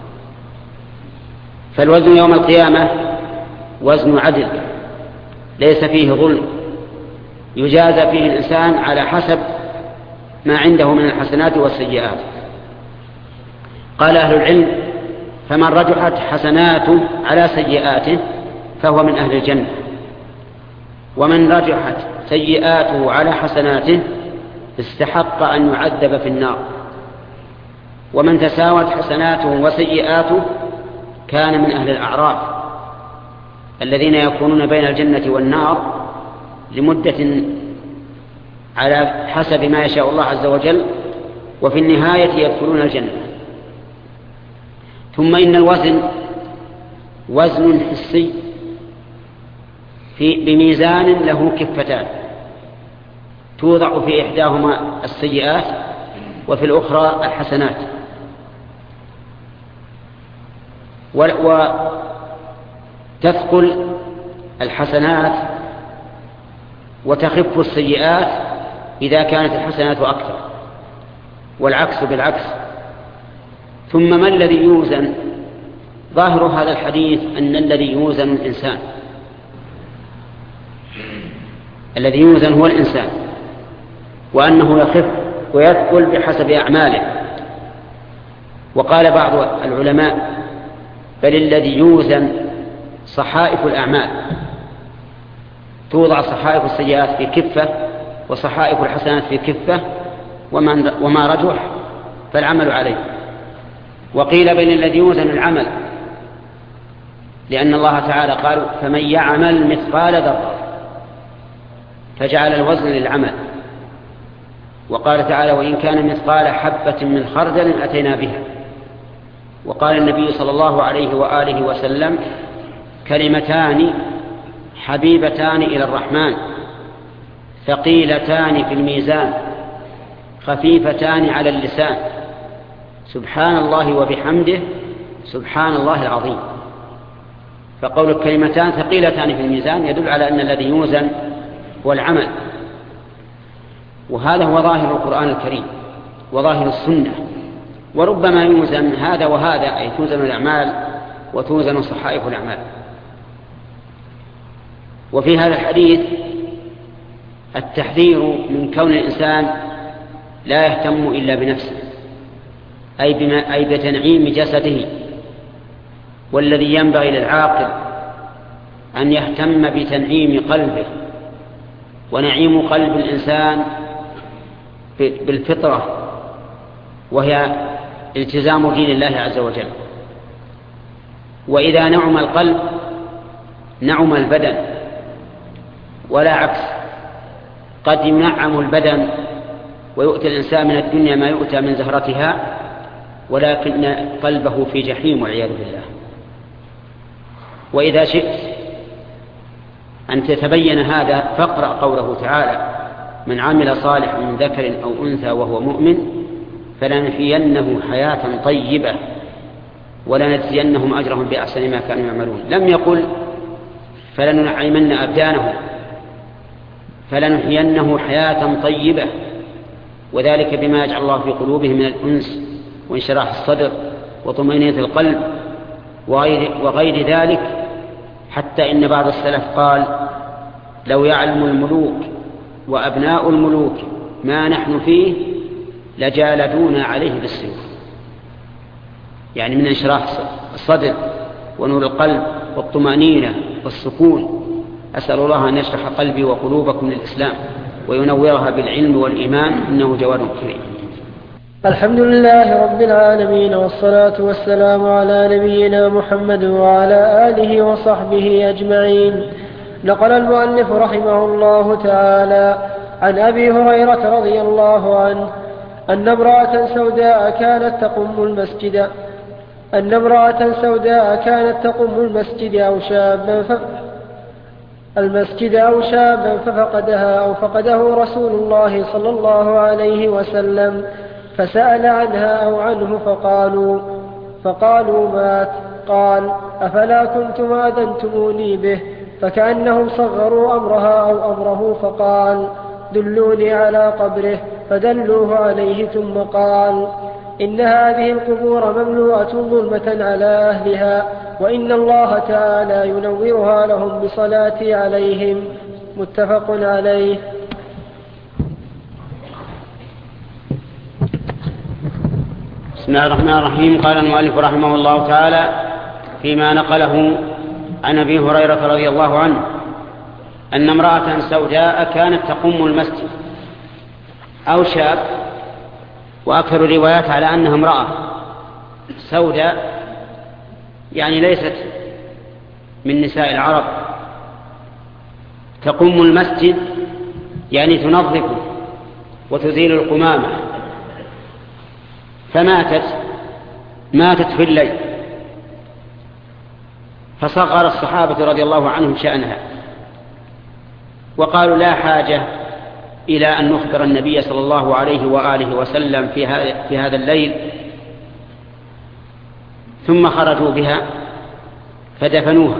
فالوزن يوم القيامة وزن عدل ليس فيه ظلم، يجازى فيه الإنسان على حسب ما عنده من الحسنات والسيئات. قال أهل العلم فمن رجحت حسناته على سيئاته فهو من أهل الجنة، ومن رجحت سيئاته على حسناته استحق أن يعذب في النار، ومن تساوت حسناته وسيئاته كان من أهل الأعراف الذين يكونون بين الجنة والنار لمدة على حسب ما يشاء الله عز وجل، وفي النهاية يدخلون الجنة. ثم إن الوزن وزن حسي بميزان له كفتان توضع في إحداهما السيئات وفي الأخرى الحسنات، وتثقل الحسنات وتخف السيئات إذا كانت الحسنات أكثر، والعكس بالعكس. ثم ما الذي يوزن؟ ظاهر هذا الحديث أن الذي يوزن الإنسان، الذي يوزن هو الإنسان، وأنه يخف ويثقل بحسب أعماله. وقال بعض العلماء بل الذي يوزن صحائف الأعمال، توضع صحائف السيئات في كفة وصحائف الحسنات في كفة، وما رجح فالعمل عليه. وقيل بين الذي يوزن العمل، لأن الله تعالى قال فمن يعمل مثقال ذرة، فجعل الوزن للعمل. وقال تعالى وإن كان مثقال حبة من خردل أتينا بها. وقال النبي صلى الله عليه وآله وسلم كلمتان حبيبتان إلى الرحمن ثقيلتان في الميزان خفيفتان على اللسان سبحان الله وبحمده سبحان الله العظيم. فقول الكلمتان ثقيلتان في الميزان يدل على أن الذي يوزن هو العمل، وهذا هو ظاهر القرآن الكريم وظاهر السنة. وربما يوزن هذا وهذا، أي توزن الأعمال وتوزن صحائف الأعمال. وفي هذا الحديث التحذير من كون الإنسان لا يهتم إلا بنفسه، أي بتنعيم جسده. والذي ينبغي للعاقل أن يهتم بتنعيم قلبه، ونعيم قلب الإنسان بالفطرة، وهي التزام دين الله عز وجل. وإذا نعم القلب نعم البدن، ولا عكس. قد ينعم البدن ويؤتي الإنسان من الدنيا ما يؤتى من زهرتها، ولكن قلبه في جحيم والعياذ بالله. وإذا شئت أن تتبين هذا فاقرأ قوله تعالى من عمل صالحا من ذكر أو أنثى وهو مؤمن فلنحيينه حياة طيبة ولنجزينهم أجرهم بأحسن ما كانوا يعملون. لم يقل فلننعمن أبدانهم، فلنحيينه حياة طيبة، وذلك بما يجعل الله في قلوبهم من الأنس وانشراح الصدر وطمأنينة القلب وغير ذلك. حتى إن بعض السلف قال لو يعلم الملوك وأبناء الملوك ما نحن فيه لجالدونا عليه بالسيوف، يعني من انشراح الصدر ونور القلب والطمأنينة والسكون. أسأل الله أن يشرح قلبي وقلوبكم للإسلام وينورها بالعلم والإيمان، إنه جواد كريم. الحمد لله رب العالمين، والصلاة والسلام على نبينا محمد وعلى آله وصحبه أجمعين. نقل المؤلف رحمه الله تعالى عن أبي هريرة رضي الله عنه أن امرأة سوداء كانت تقم المسجد المسجد أو شابا ففقدها أو فقده رسول الله صلى الله عليه وسلم فسأل عنها أو عنه فقالوا مات. قال: أفلا كنتم آذنتموني به؟ فكأنهم صغروا أمرها أو أمره، فقال: دلوني على قبره، فدلوه عليه. ثم قال: إن هذه القبور مملوءة ظلمة على أهلها، وإن الله تعالى ينورها لهم بصلاتي عليهم. متفق عليه. بسم الله الرحمن الرحيم. قال المؤلف رحمه الله تعالى فيما نقله عن أبي هريرة رضي الله عنه أن امرأة سوداء كانت تقوم المسجد أو شاب، وأكثر الروايات على أنها امرأة سوداء، يعني ليست من نساء العرب، تقوم المسجد يعني تنظفه وتزيل القمامة، ماتت في الليل، فصغر الصحابة رضي الله عنهم شأنها وقالوا: لا حاجة إلى أن نخبر النبي صلى الله عليه وآله وسلم في هذا الليل. ثم خرجوا بها فدفنوها،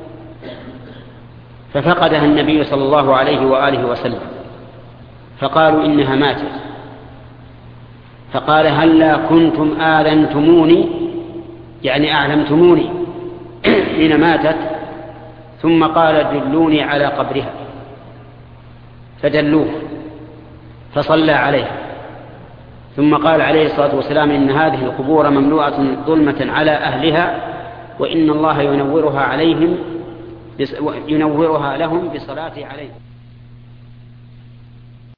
ففقدها النبي صلى الله عليه وآله وسلم، فقالوا: إنها ماتت. فقال: هلا كنتم آذنتموني، يعني أعلمتموني حين ماتت. ثم قال: دلوني على قبرها، فدلوه فصلى عليه. ثم قال عليه الصلاة والسلام: إن هذه القبور مملوءة ظلمة على أهلها، وإن الله ينورها لهم بصلاته عليهم.